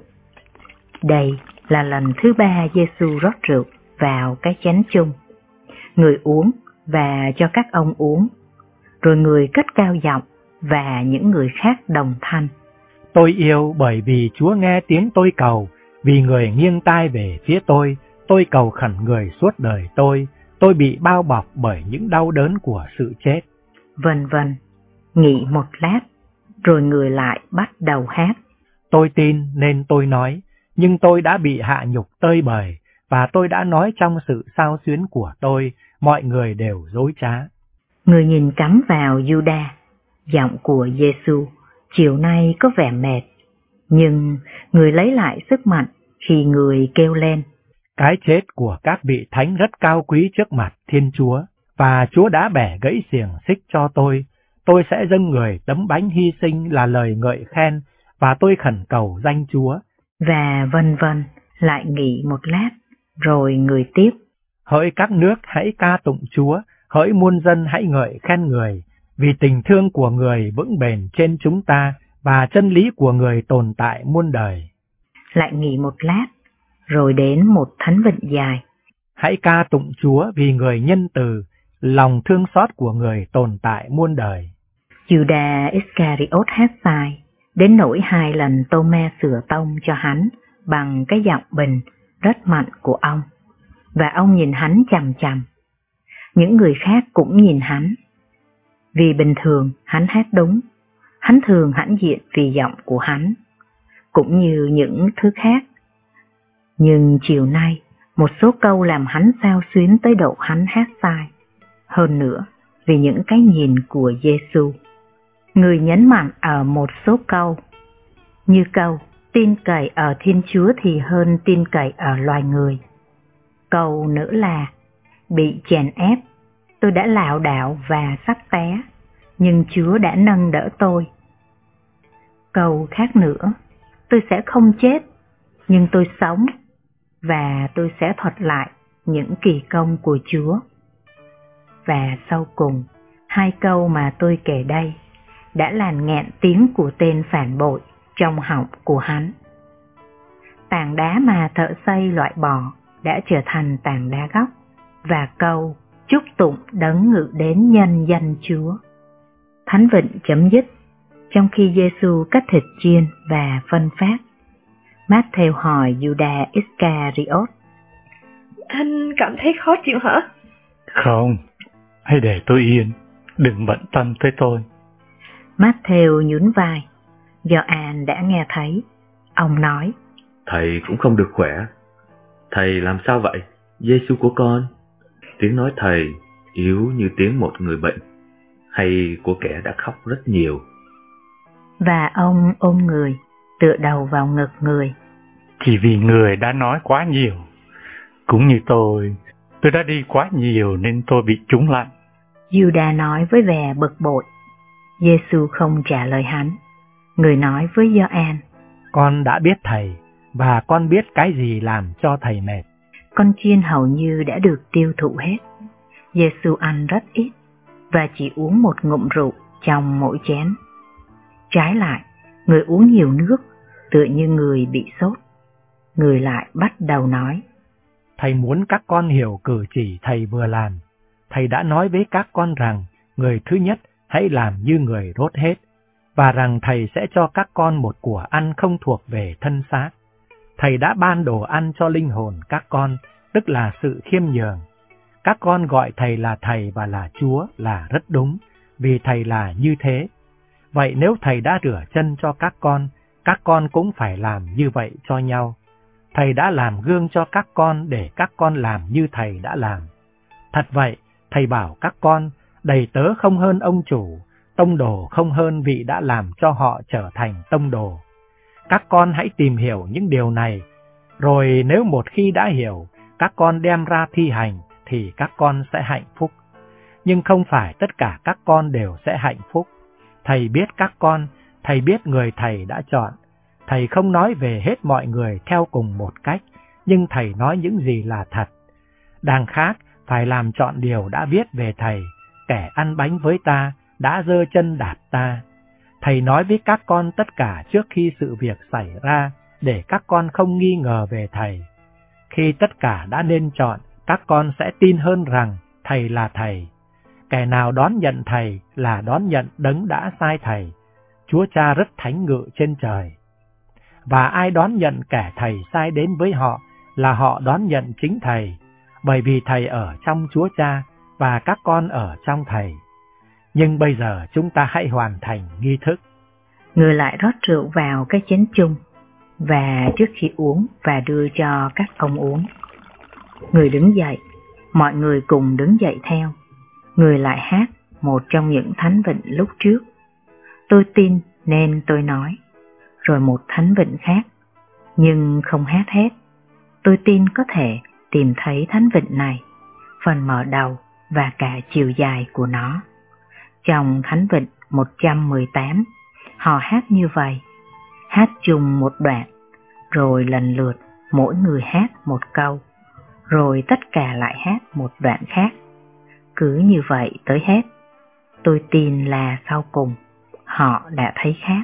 Đây là lần thứ ba Giê-xu rót rượu vào cái chén chung. Người uống và cho các ông uống, rồi người cất cao giọng và những người khác đồng thanh: Tôi yêu bởi vì Chúa nghe tiếng tôi cầu, vì người nghiêng tai về phía tôi, tôi cầu khẩn người suốt đời tôi, tôi bị bao bọc bởi những đau đớn của sự chết. Vân vân. Nghỉ một lát, rồi người lại bắt đầu hát: Tôi tin nên tôi nói, nhưng tôi đã bị hạ nhục tơi bời, và tôi đã nói trong sự xao xuyến của tôi, mọi người đều dối trá. Người nhìn cắm vào Judas, giọng của Giê-xu chiều nay có vẻ mệt, nhưng người lấy lại sức mạnh khi người kêu lên: Cái chết của các vị thánh rất cao quý trước mặt Thiên Chúa, và Chúa đã bẻ gãy xiềng xích cho tôi. Tôi sẽ dâng người tấm bánh hy sinh là lời ngợi khen, và tôi khẩn cầu danh Chúa. Và vân vân. Lại nghỉ một lát, rồi người tiếp: Hỡi các nước hãy ca tụng Chúa, hỡi muôn dân hãy ngợi khen người, vì tình thương của người vững bền trên chúng ta, và chân lý của người tồn tại muôn đời. Lại nghỉ một lát, rồi đến một thánh vịnh dài: Hãy ca tụng Chúa vì người nhân từ, lòng thương xót của người tồn tại muôn đời. Judas Iscariot hát sai, đến nỗi hai lần Tô-ma sửa tông cho hắn bằng cái giọng bình rất mạnh của ông, và ông nhìn hắn chằm chằm. Những người khác cũng nhìn hắn, vì bình thường hắn hát đúng, hắn thường hãnh diện vì giọng của hắn, cũng như những thứ khác. Nhưng chiều nay, một số câu làm hắn xao xuyến tới độ hắn hát sai. Hơn nữa, vì những cái nhìn của Giê-xu. Người nhấn mạnh ở một số câu, như câu tin cậy ở Thiên Chúa thì hơn tin cậy ở loài người. Câu nữa là bị chèn ép, tôi đã lảo đảo và sắp té, nhưng Chúa đã nâng đỡ tôi. Câu khác nữa, tôi sẽ không chết, nhưng tôi sống, và tôi sẽ thuật lại những kỳ công của Chúa. Và sau cùng, hai câu mà tôi kể đây đã làm nghẹn tiếng của tên phản bội trong họng của hắn. Tảng đá mà thợ xây loại bỏ đã trở thành tảng đá góc, và câu chúc tụng đấng ngự đến nhân danh Chúa. Thánh vịnh chấm dứt, trong khi Giê-xu cắt thịt chiên và phân phát. Matthew hỏi Judas Iscariot: Anh cảm thấy khó chịu hả? Không, hãy để tôi yên, đừng bận tâm tới tôi. Matthew nhún vai. Gioan đã nghe thấy. Ông nói: Thầy cũng không được khỏe. Thầy làm sao vậy, Giê-xu của con? Tiếng nói thầy yếu như tiếng một người bệnh, hay của kẻ đã khóc rất nhiều. Và ông ôm người, tựa đầu vào ngực người. Chỉ vì người đã nói quá nhiều. Cũng như tôi, tôi đã đi quá nhiều nên tôi bị trúng lạnh. Judas nói với vẻ bực bội. Giê-xu không trả lời hắn. Người nói với Gioan: Con đã biết thầy, và con biết cái gì làm cho thầy mệt. Con chiên hầu như đã được tiêu thụ hết. Giê-xu ăn rất ít, và chỉ uống một ngụm rượu trong mỗi chén. Trái lại, người uống nhiều nước, tựa như người bị sốt. Người lại bắt đầu nói: Thầy muốn các con hiểu cử chỉ thầy vừa làm. Thầy đã nói với các con rằng, người thứ nhất hãy làm như người rốt hết, và rằng Thầy sẽ cho các con một của ăn không thuộc về thân xác. Thầy đã ban đồ ăn cho linh hồn các con, tức là sự khiêm nhường. Các con gọi Thầy là Thầy và là Chúa là rất đúng, vì Thầy là như thế. Vậy nếu Thầy đã rửa chân cho các con, các con cũng phải làm như vậy cho nhau. Thầy đã làm gương cho các con để các con làm như Thầy đã làm. Thật vậy, Thầy bảo các con, đầy tớ không hơn ông chủ, tông đồ không hơn vị đã làm cho họ trở thành tông đồ. Các con hãy tìm hiểu những điều này, rồi nếu một khi đã hiểu, các con đem ra thi hành, thì các con sẽ hạnh phúc. Nhưng không phải tất cả các con đều sẽ hạnh phúc. Thầy biết các con, Thầy biết người Thầy đã chọn. Thầy không nói về hết mọi người theo cùng một cách, nhưng Thầy nói những gì là thật. Đằng khác, phải làm chọn điều đã viết về Thầy, kẻ ăn bánh với ta, đã giơ chân đạp ta. Thầy nói với các con tất cả trước khi sự việc xảy ra, để các con không nghi ngờ về Thầy. Khi tất cả đã nên chọn, các con sẽ tin hơn rằng Thầy là Thầy. Kẻ nào đón nhận Thầy là đón nhận đấng đã sai Thầy, Chúa Cha rất thánh ngự trên trời. Và ai đón nhận kẻ Thầy sai đến với họ là họ đón nhận chính Thầy, bởi vì Thầy ở trong Chúa Cha và các con ở trong Thầy. Nhưng bây giờ chúng ta hãy hoàn thành nghi thức. Người lại rót rượu vào cái chén chung, và trước khi uống và đưa cho các ông uống. Người đứng dậy, mọi người cùng đứng dậy theo. Người lại hát một trong những thánh vịnh lúc trước. Tôi tin nên tôi nói. Rồi một thánh vịnh khác, nhưng không hát hết. Tôi tin có thể tìm thấy thánh vịnh này, phần mở đầu và cả chiều dài của nó. Trong thánh vịnh một trăm mười tám, họ hát như vậy, hát chung một đoạn, rồi lần lượt mỗi người hát một câu, rồi tất cả lại hát một đoạn khác. Cứ như vậy tới hết. Tôi tin là sau cùng, họ đã thấy khác.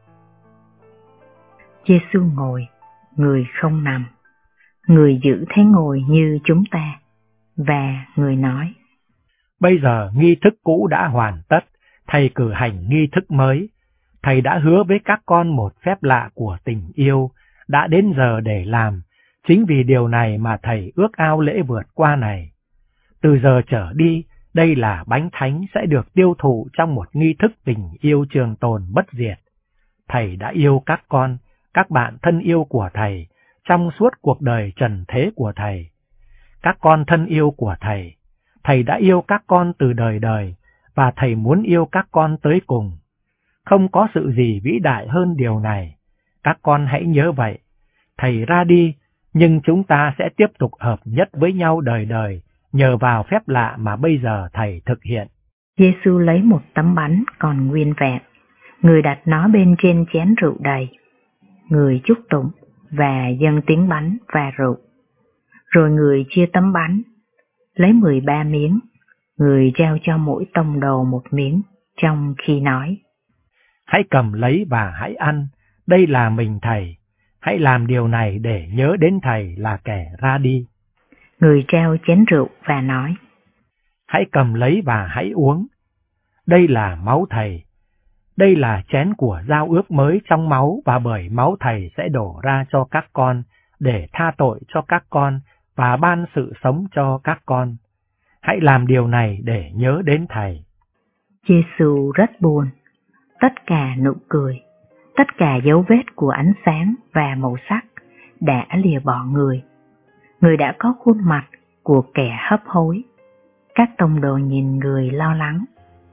Giê-xu ngồi, người không nằm. Người giữ thế ngồi như chúng ta, và người nói: Bây giờ nghi thức cũ đã hoàn tất, Thầy cử hành nghi thức mới. Thầy đã hứa với các con một phép lạ của tình yêu, đã đến giờ để làm. Chính vì điều này mà Thầy ước ao lễ vượt qua này. Từ giờ trở đi, đây là bánh thánh sẽ được tiêu thụ trong một nghi thức tình yêu trường tồn bất diệt. Thầy đã yêu các con, các bạn thân yêu của Thầy, trong suốt cuộc đời trần thế của Thầy. Các con thân yêu của Thầy, Thầy đã yêu các con từ đời đời, và Thầy muốn yêu các con tới cùng. Không có sự gì vĩ đại hơn điều này. Các con hãy nhớ vậy. Thầy ra đi, nhưng chúng ta sẽ tiếp tục hợp nhất với nhau đời đời, nhờ vào phép lạ mà bây giờ Thầy thực hiện. Giê-xu lấy một tấm bánh còn nguyên vẹn. Người đặt nó bên trên chén rượu đầy. Người chúc tụng và dâng tiếng bánh và rượu. Rồi người chia tấm bánh, lấy mười ba miếng. Người trao cho mỗi tông đồ một miếng, trong khi nói: Hãy cầm lấy và hãy ăn, đây là mình Thầy. Hãy làm điều này để nhớ đến Thầy là kẻ ra đi. Người trao chén rượu và nói: Hãy cầm lấy và hãy uống. Đây là máu Thầy. Đây là chén của giao ước mới trong máu, và bởi máu Thầy sẽ đổ ra cho các con, để tha tội cho các con và ban sự sống cho các con. Hãy làm điều này để nhớ đến Thầy. Giê-xu rất buồn. Tất cả nụ cười, tất cả dấu vết của ánh sáng và màu sắc đã lìa bỏ người. Người đã có khuôn mặt của kẻ hấp hối. Các tông đồ nhìn người lo lắng.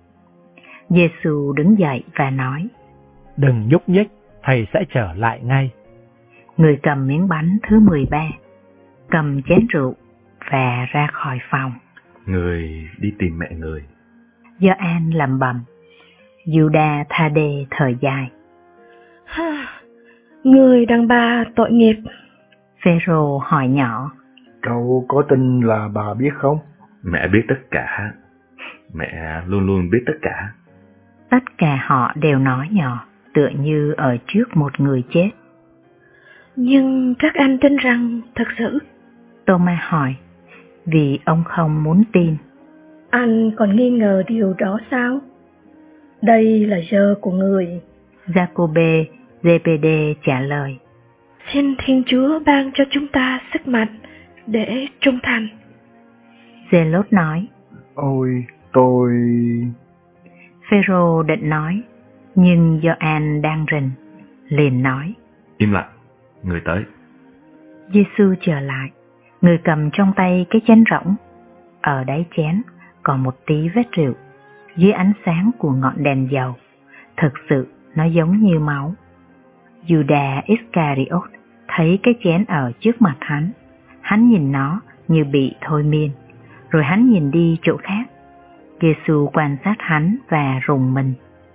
Giê-xu đứng dậy và nói: Đừng nhúc nhích, Thầy sẽ trở lại ngay. Người cầm miếng bánh thứ mười ba, cầm chén rượu và ra khỏi phòng. Người đi tìm mẹ người. Gioan lẩm bẩm. Giuđa Tha-đê thở dài. Người đàn bà tội nghiệp. Phêrô hỏi nhỏ: Cậu có tin là bà biết không? Mẹ biết tất cả. Mẹ luôn luôn biết tất cả. Tất cả họ đều nói nhỏ, tựa như ở trước một người chết. Nhưng các anh tin rằng thật sự? Tô-ma hỏi, vì ông không muốn tin. Anh còn nghi ngờ điều đó sao? Đây là giờ của người, Giacôbê giê pê đê trả lời: Xin Thiên Chúa ban cho chúng ta sức mạnh để trung thành. Giê-lốt nói: Ôi, tôi... Phêrô định nói, nhưng Gioan đang rình, liền nói: Im lặng, người tới. Giê-xu trở lại, người cầm trong tay cái chén rỗng. Ở đáy chén còn một tí vết rượu, dưới ánh sáng của ngọn đèn dầu. Thực sự nó giống như máu. Giuđa Iscariot thấy cái chén ở trước mặt hắn. Hắn nhìn nó như bị thôi miên, rồi hắn nhìn đi chỗ khác. Giê-xu quan sát hắn và rùng mình.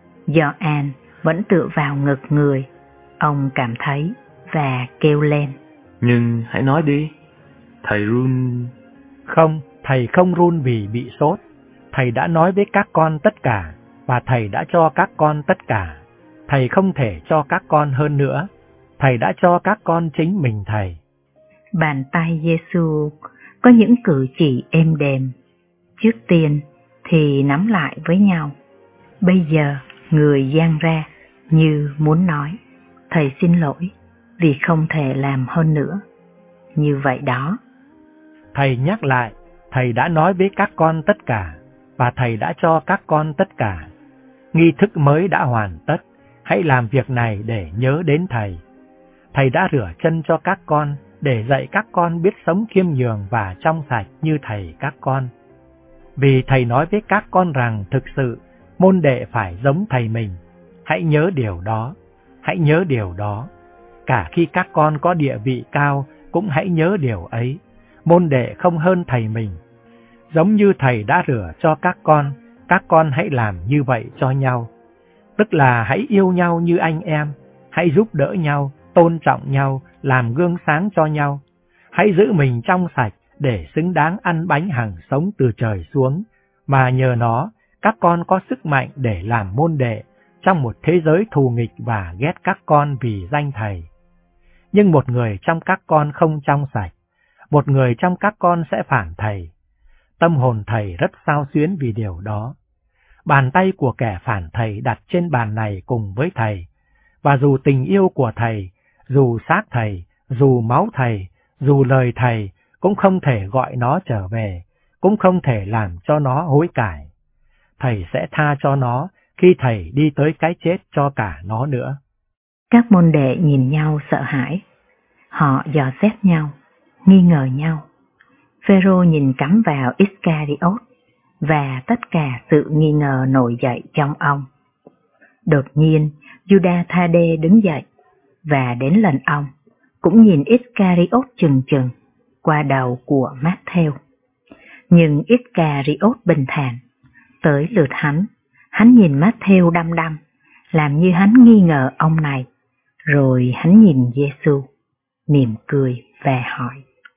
Gioan vẫn tựa vào ngực người. Ông cảm thấy và kêu lên: Nhưng hãy nói đi, thầy run... Không, thầy không run vì bị sốt. Thầy đã nói với các con tất cả, và thầy đã cho các con tất cả. Thầy không thể cho các con hơn nữa. Thầy đã cho các con chính mình thầy. Bàn tay Giê-xu có những cử chỉ êm đềm. Trước tiên thì nắm lại với nhau. Bây giờ người dang ra như muốn nói: Thầy xin lỗi vì không thể làm hơn nữa. Như vậy đó. Thầy nhắc lại, thầy đã nói với các con tất cả, và thầy đã cho các con tất cả. Nghi thức mới đã hoàn tất, hãy làm việc này để nhớ đến thầy. Thầy đã rửa chân cho các con, để dạy các con biết sống khiêm nhường và trong sạch như thầy các con. Vì thầy nói với các con rằng thực sự môn đệ phải giống thầy mình. Hãy nhớ điều đó, hãy nhớ điều đó. Cả khi các con có địa vị cao, cũng hãy nhớ điều ấy. Môn đệ không hơn thầy mình. Giống như thầy đã rửa cho các con, các con hãy làm như vậy cho nhau. Tức là hãy yêu nhau như anh em, hãy giúp đỡ nhau, tôn trọng nhau, làm gương sáng cho nhau. Hãy giữ mình trong sạch để xứng đáng ăn bánh hằng sống từ trời xuống, mà nhờ nó, các con có sức mạnh để làm môn đệ trong một thế giới thù nghịch và ghét các con vì danh thầy. Nhưng một người trong các con không trong sạch, một người trong các con sẽ phản thầy. Tâm hồn thầy rất xao xuyến vì điều đó. Bàn tay của kẻ phản thầy đặt trên bàn này cùng với thầy, và dù tình yêu của thầy, dù xác thầy, dù máu thầy, dù lời thầy, cũng không thể gọi nó trở về, cũng không thể làm cho nó hối cải. Thầy sẽ tha cho nó khi thầy đi tới cái chết cho cả nó nữa. Các môn đệ nhìn nhau sợ hãi. Họ dò xét nhau, nghi ngờ nhau. Phêrô nhìn cắm vào Iscariot, và tất cả sự nghi ngờ nổi dậy trong ông. Đột nhiên, Giuđa Tha-đê đứng dậy, và đến lần ông cũng nhìn Iscariot chừng chừng qua đầu của Mát-thêu. Nhưng Iscariot bình thản. Tới lượt hắn, hắn nhìn Mát-thêu đăm đăm, làm như hắn nghi ngờ ông này. Rồi hắn nhìn Giê-xu, mỉm cười và hỏi: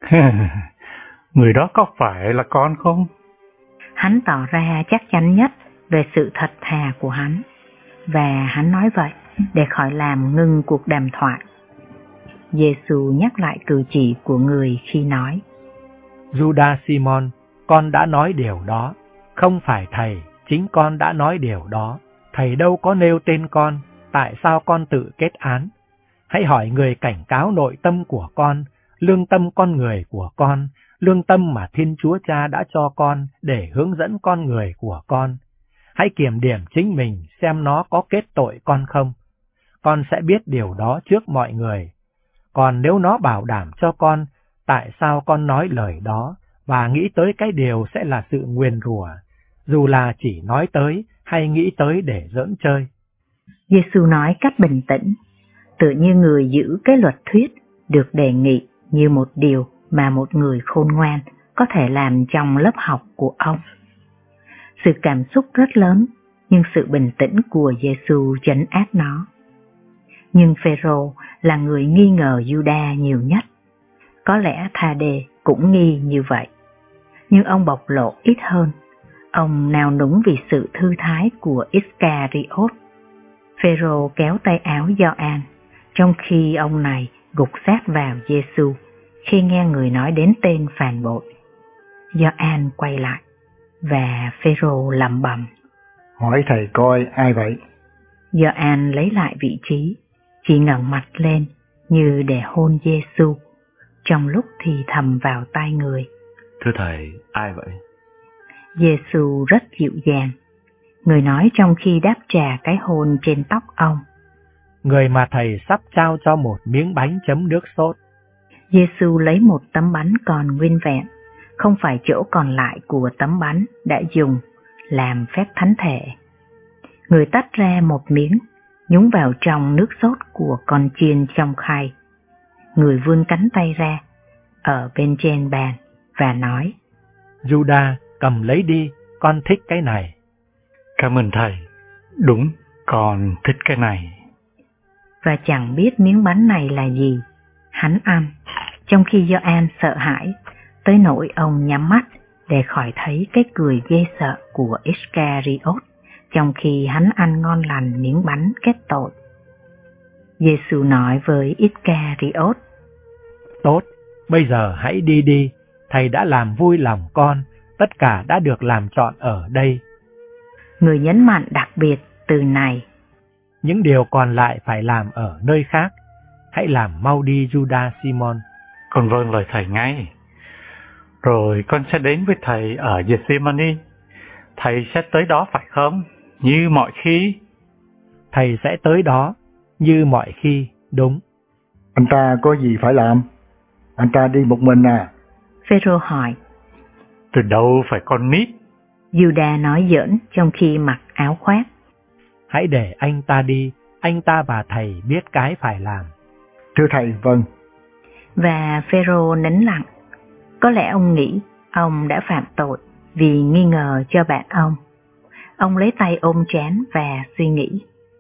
Người đó có phải là con không? Hắn tỏ ra chắc chắn nhất về sự thật thà của hắn, và hắn nói vậy để khỏi làm ngưng cuộc đàm thoại. Giê-xu nhắc lại cử chỉ của người khi nói: Giuđa Simon, con đã nói điều đó. Không phải thầy, chính con đã nói điều đó. Thầy đâu có nêu tên con, tại sao con tự kết án? Hãy hỏi người cảnh cáo nội tâm của con, lương tâm con người của con, lương tâm mà Thiên Chúa Cha đã cho con để hướng dẫn con người của con. Hãy kiểm điểm chính mình xem nó có kết tội con không. Con sẽ biết điều đó trước mọi người. Còn nếu nó bảo đảm cho con, tại sao con nói lời đó và nghĩ tới cái điều sẽ là sự nguyền rủa, dù là chỉ nói tới hay nghĩ tới để giỡn chơi? Giê-xu nói cách bình tĩnh, tự như người giữ cái luật thuyết được đề nghị như một điều mà một người khôn ngoan có thể làm trong lớp học của ông. Sự cảm xúc rất lớn, nhưng sự bình tĩnh của Giê-xu trấn áp nó. Nhưng Phêrô là người nghi ngờ Giuđa nhiều nhất. Có lẽ Tha-đê cũng nghi như vậy, nhưng ông bộc lộ ít hơn. Ông nao núng vì sự thư thái của Iscariot. Phêrô kéo tay áo Gioan, trong khi ông này gục sát vào Giê-xu khi nghe người nói đến tên phản bội. Gioan quay lại, và Phêrô lẩm bẩm: Hỏi thầy coi ai vậy? Gioan lấy lại vị trí, chỉ ngẩng mặt lên như để hôn Giê-xu, trong lúc thì thầm vào tai người. Thưa thầy, ai vậy? Giê-xu rất dịu dàng, người nói trong khi đáp trả cái hôn trên tóc ông. Người mà thầy sắp trao cho một miếng bánh chấm nước sốt. Giê-xu lấy một tấm bánh còn nguyên vẹn, không phải chỗ còn lại của tấm bánh đã dùng làm phép thánh thể. Người tách ra một miếng, nhúng vào trong nước sốt của con chiên trong khay. Người vươn cánh tay ra, ở bên trên bàn, và nói: Judas, cầm lấy đi, con thích cái này. Cảm ơn thầy, đúng, con thích cái này. Và chẳng biết miếng bánh này là gì, hắn ăn, trong khi Gioan sợ hãi, tới nỗi ông nhắm mắt để khỏi thấy cái cười ghê sợ của Iscariot, trong khi hắn ăn ngon lành miếng bánh kết tội. Giê-xu nói với Iscariot: Tốt, bây giờ hãy đi đi, thầy đã làm vui lòng con, tất cả đã được làm trọn ở đây. Người nhấn mạnh đặc biệt từ này. Những điều còn lại phải làm ở nơi khác, hãy làm mau đi Judas Simon. Con vâng lời thầy ngay. Rồi con sẽ đến với thầy ở Gethsemane. Thầy sẽ tới đó phải không? Như mọi khi. Thầy sẽ tới đó, như mọi khi, đúng. Anh ta có gì phải làm? Anh ta đi một mình à? Phêrô hỏi. Từ đâu phải con nít? Judas nói giỡn trong khi mặc áo khoác. Hãy để anh ta đi, anh ta và thầy biết cái phải làm. Thưa thầy, vâng. Và Phêrô nín lặng. Có lẽ ông nghĩ ông đã phạm tội vì nghi ngờ cho bạn ông. Ông lấy tay ôm trán và suy nghĩ.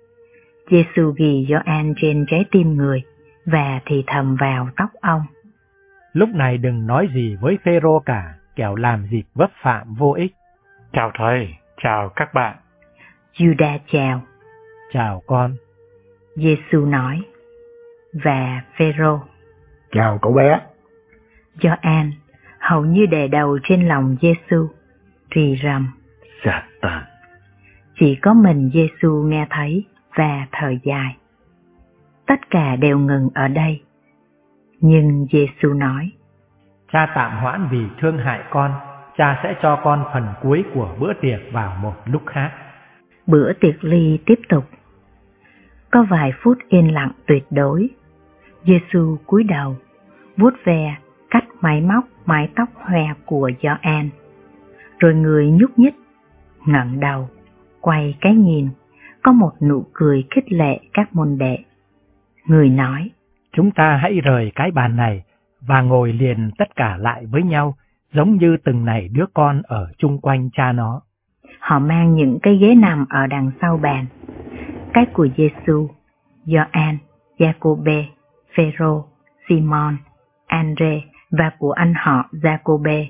Giê-xu ghi Gioan trên trái tim người và thì thầm vào tóc ông. Lúc này đừng nói gì với Phêrô cả, kẻo làm dịp vấp phạm vô ích. Chào thầy, chào các bạn. Judas chào. Chào con. Giê-xu nói. Và Phêrô. Chào cậu bé. Gioan hầu như đè đầu trên lòng Giê-xu, rì rầm. Satan. Chỉ có mình Giê-xu nghe thấy và thở dài. Tất cả đều ngừng ở đây. Nhưng Giê-xu nói: Cha tạm hoãn vì thương hại con, cha sẽ cho con phần cuối của bữa tiệc vào một lúc khác. Bữa tiệc ly tiếp tục. Có vài phút yên lặng tuyệt đối. Giê-xu cúi đầu, vuốt ve, cắt máy móc mái tóc hoe của Gioan. Rồi người nhúc nhích, ngẩng đầu, quay cái nhìn, có một nụ cười khích lệ các môn đệ. Người nói: Chúng ta hãy rời cái bàn này và ngồi liền tất cả lại với nhau, giống như từng này đứa con ở chung quanh cha nó. Họ mang những cái ghế nằm ở đằng sau bàn. Cái của Giê-xu, Gioan, Giacôbê, Phêrô, Simon, Andre và của anh họ Giacôbê.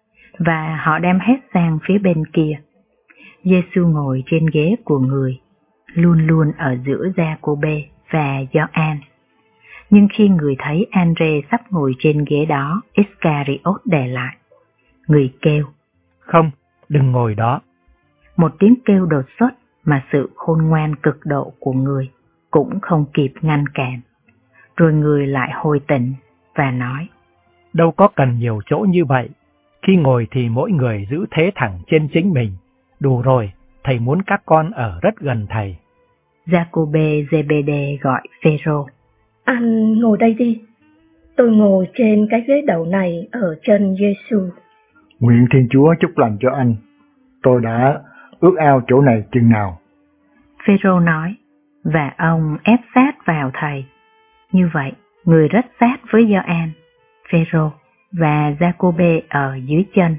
Và họ đem hết sang phía bên kia. Giê-xu ngồi trên ghế của người, luôn luôn ở giữa Giacôbê và Gioan. Nhưng khi người thấy Andre sắp ngồi trên ghế đó, Iscariot để lại. Người kêu: Không, đừng ngồi đó. Một tiếng kêu đột xuất mà sự khôn ngoan cực độ của người cũng không kịp ngăn cản. Rồi người lại hồi tỉnh và nói: Đâu có cần nhiều chỗ như vậy. Khi ngồi thì mỗi người giữ thế thẳng trên chính mình. Đủ rồi, thầy muốn các con ở rất gần thầy. Giacôbê Giê-bê-đê gọi Phêrô: Anh ngồi đây đi. Tôi ngồi trên cái ghế đầu này ở chân Giê-xu. Nguyện Thiên Chúa chúc lành cho anh. Tôi đã ước ao chỗ này chừng nào. Phêrô nói, và ông ép sát vào thầy. Như vậy, người rất sát với Gioan, Phêrô và Giacôbê ở dưới chân.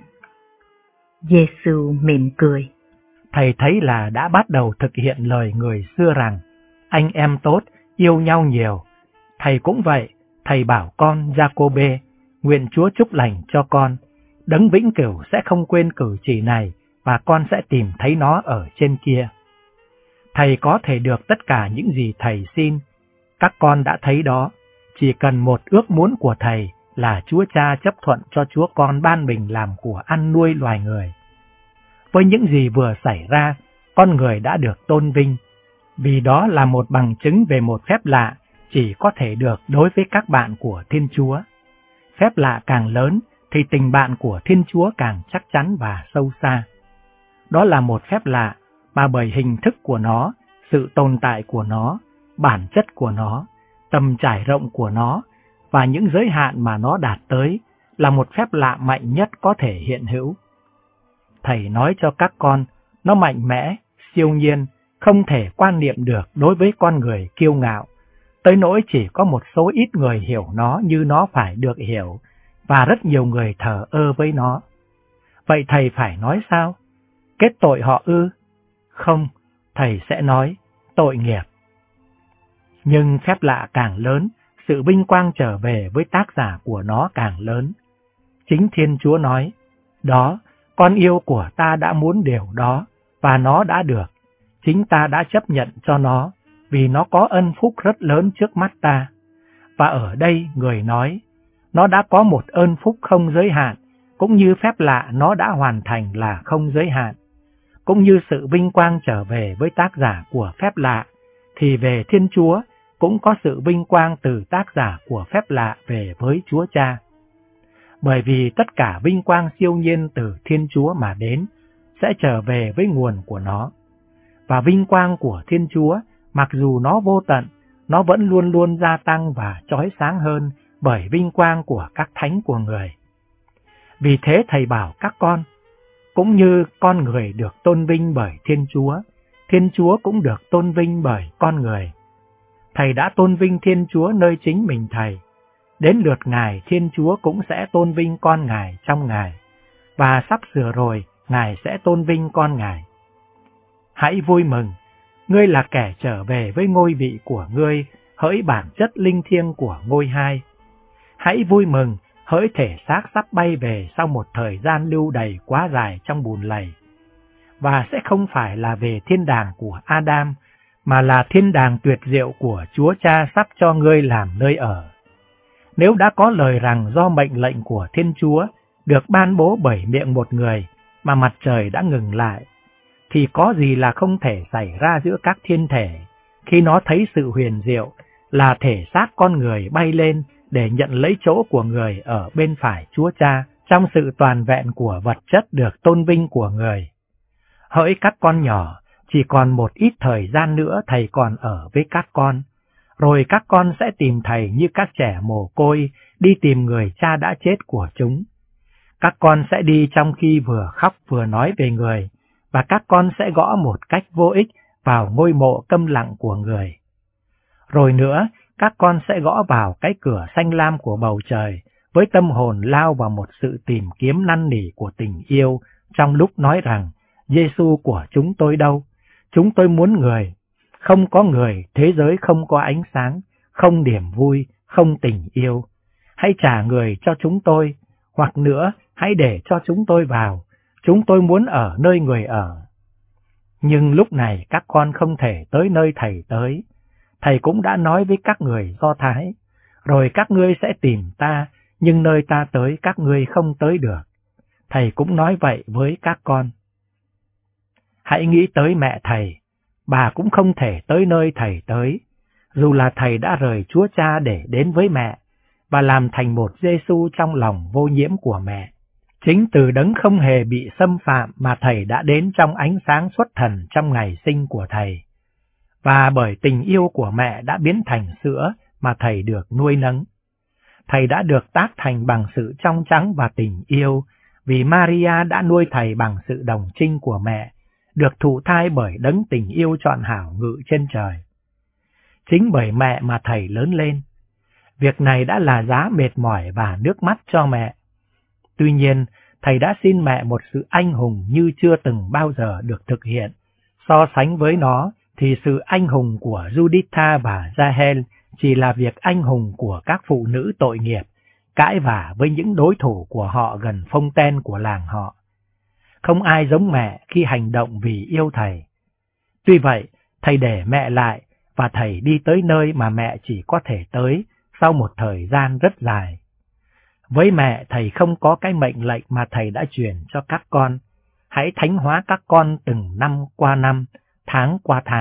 Giê-xu mỉm cười. Thầy thấy là đã bắt đầu thực hiện lời người xưa rằng anh em tốt, yêu nhau nhiều. Thầy cũng vậy, thầy bảo con Giacôbê, nguyện Chúa chúc lành cho con. Đấng vĩnh cửu sẽ không quên cử chỉ này và con sẽ tìm thấy nó ở trên kia. Thầy có thể được tất cả những gì thầy xin. Các con đã thấy đó, chỉ cần một ước muốn của thầy là Chúa Cha chấp thuận cho Chúa Con ban mình làm của ăn nuôi loài người. Với những gì vừa xảy ra, con người đã được tôn vinh. vì đó là một bằng chứng về một phép lạ chỉ có thể được đối với các bạn của Thiên Chúa. Phép lạ càng lớn thì tình bạn của Thiên Chúa càng chắc chắn và sâu xa. Đó là một phép lạ mà bởi hình thức của nó, sự tồn tại của nó, bản chất của nó, tầm trải rộng của nó và những giới hạn mà nó đạt tới là một phép lạ mạnh nhất có thể hiện hữu. Thầy nói cho các con, nó mạnh mẽ, siêu nhiên, không thể quan niệm được đối với con người kiêu ngạo, tới nỗi chỉ có một số ít người hiểu nó như nó phải được hiểu, và rất nhiều người thờ ơ với nó. Vậy thầy phải nói sao? Kết tội họ ư? Không, thầy sẽ nói tội nghiệp. Nhưng phép lạ càng lớn, sự vinh quang trở về với tác giả của nó càng lớn. Chính Thiên Chúa nói, đó, con yêu của ta đã muốn điều đó, và nó đã được. Chính ta đã chấp nhận cho nó, vì nó có ân phúc rất lớn trước mắt ta. Và ở đây người nói, nó đã có một ơn phúc không giới hạn, cũng như phép lạ nó đã hoàn thành là không giới hạn. Cũng như sự vinh quang trở về với tác giả của phép lạ, thì về Thiên Chúa cũng có sự vinh quang từ tác giả của phép lạ về với Chúa Cha. Bởi vì tất cả vinh quang siêu nhiên từ Thiên Chúa mà đến sẽ trở về với nguồn của nó. Và vinh quang của Thiên Chúa, mặc dù nó vô tận, nó vẫn luôn luôn gia tăng và chói sáng hơn bởi vinh quang của các thánh của người. Vì thế thầy bảo các con, cũng như con người được tôn vinh bởi Thiên Chúa, Thiên Chúa cũng được tôn vinh bởi con người. Thầy đã tôn vinh Thiên Chúa nơi chính mình thầy. Đến lượt Ngài, Thiên Chúa cũng sẽ tôn vinh con Ngài trong Ngài. Và sắp sửa rồi, Ngài sẽ tôn vinh con Ngài. Hãy vui mừng, ngươi là kẻ trở về với ngôi vị của ngươi, hỡi bản chất linh thiêng của ngôi hai. Hãy vui mừng, hỡi thể xác sắp bay về sau một thời gian lưu đày quá dài trong bùn lầy. Và sẽ không phải là về thiên đàng của Adam, mà là thiên đàng tuyệt diệu của Chúa Cha sắp cho ngươi làm nơi ở. Nếu đã có lời rằng do mệnh lệnh của Thiên Chúa được ban bố bởi miệng một người mà mặt trời đã ngừng lại, thì có gì là không thể xảy ra giữa các thiên thể khi nó thấy sự huyền diệu là thể xác con người bay lên để nhận lấy chỗ của người ở bên phải Chúa Cha trong sự toàn vẹn của vật chất được tôn vinh của người. Hỡi các con nhỏ, chỉ còn một ít thời gian nữa thầy còn ở với các con, rồi các con sẽ tìm thầy như các trẻ mồ côi đi tìm người cha đã chết của chúng. Các con sẽ đi trong khi vừa khóc vừa nói về người, và các con sẽ gõ một cách vô ích vào ngôi mộ câm lặng của người. Rồi nữa, các con sẽ gõ vào cái cửa xanh lam của bầu trời, với tâm hồn lao vào một sự tìm kiếm năn nỉ của tình yêu, trong lúc nói rằng, Giê-xu của chúng tôi đâu? Chúng tôi muốn người. Không có người, thế giới không có ánh sáng, không niềm vui, không tình yêu. Hãy trả người cho chúng tôi, hoặc nữa, hãy để cho chúng tôi vào. Chúng tôi muốn ở nơi người ở. Nhưng lúc này các con không thể tới nơi thầy tới. Thầy cũng đã nói với các người Do Thái, rồi các ngươi sẽ tìm ta, nhưng nơi ta tới các ngươi không tới được. Thầy cũng nói vậy với các con. Hãy nghĩ tới mẹ thầy, bà cũng không thể tới nơi thầy tới, dù là thầy đã rời Chúa Cha để đến với mẹ, và làm thành một Giê-xu trong lòng vô nhiễm của mẹ. Chính từ đấng không hề bị xâm phạm mà thầy đã đến trong ánh sáng xuất thần trong ngày sinh của thầy. Và bởi tình yêu của mẹ đã biến thành sữa mà thầy được nuôi nấng. Thầy đã được tác thành bằng sự trong trắng và tình yêu, vì Maria đã nuôi thầy bằng sự đồng trinh của mẹ, được thụ thai bởi đấng tình yêu trọn hảo ngự trên trời. Chính bởi mẹ mà thầy lớn lên. Việc này đã là giá mệt mỏi và nước mắt cho mẹ. Tuy nhiên, thầy đã xin mẹ một sự anh hùng như chưa từng bao giờ được thực hiện. So sánh với nó, thì sự anh hùng của Juditha và Rahel chỉ là việc anh hùng của các phụ nữ tội nghiệp, cãi vã với những đối thủ của họ gần phong ten của làng họ. Không ai giống mẹ khi hành động vì yêu thầy. Tuy vậy, thầy để mẹ lại, và thầy đi tới nơi mà mẹ chỉ có thể tới sau một thời gian rất dài. Với mẹ, thầy không có cái mệnh lệnh mà thầy đã truyền cho các con. Hãy thánh hóa các con từng năm qua năm, tháng qua tháng,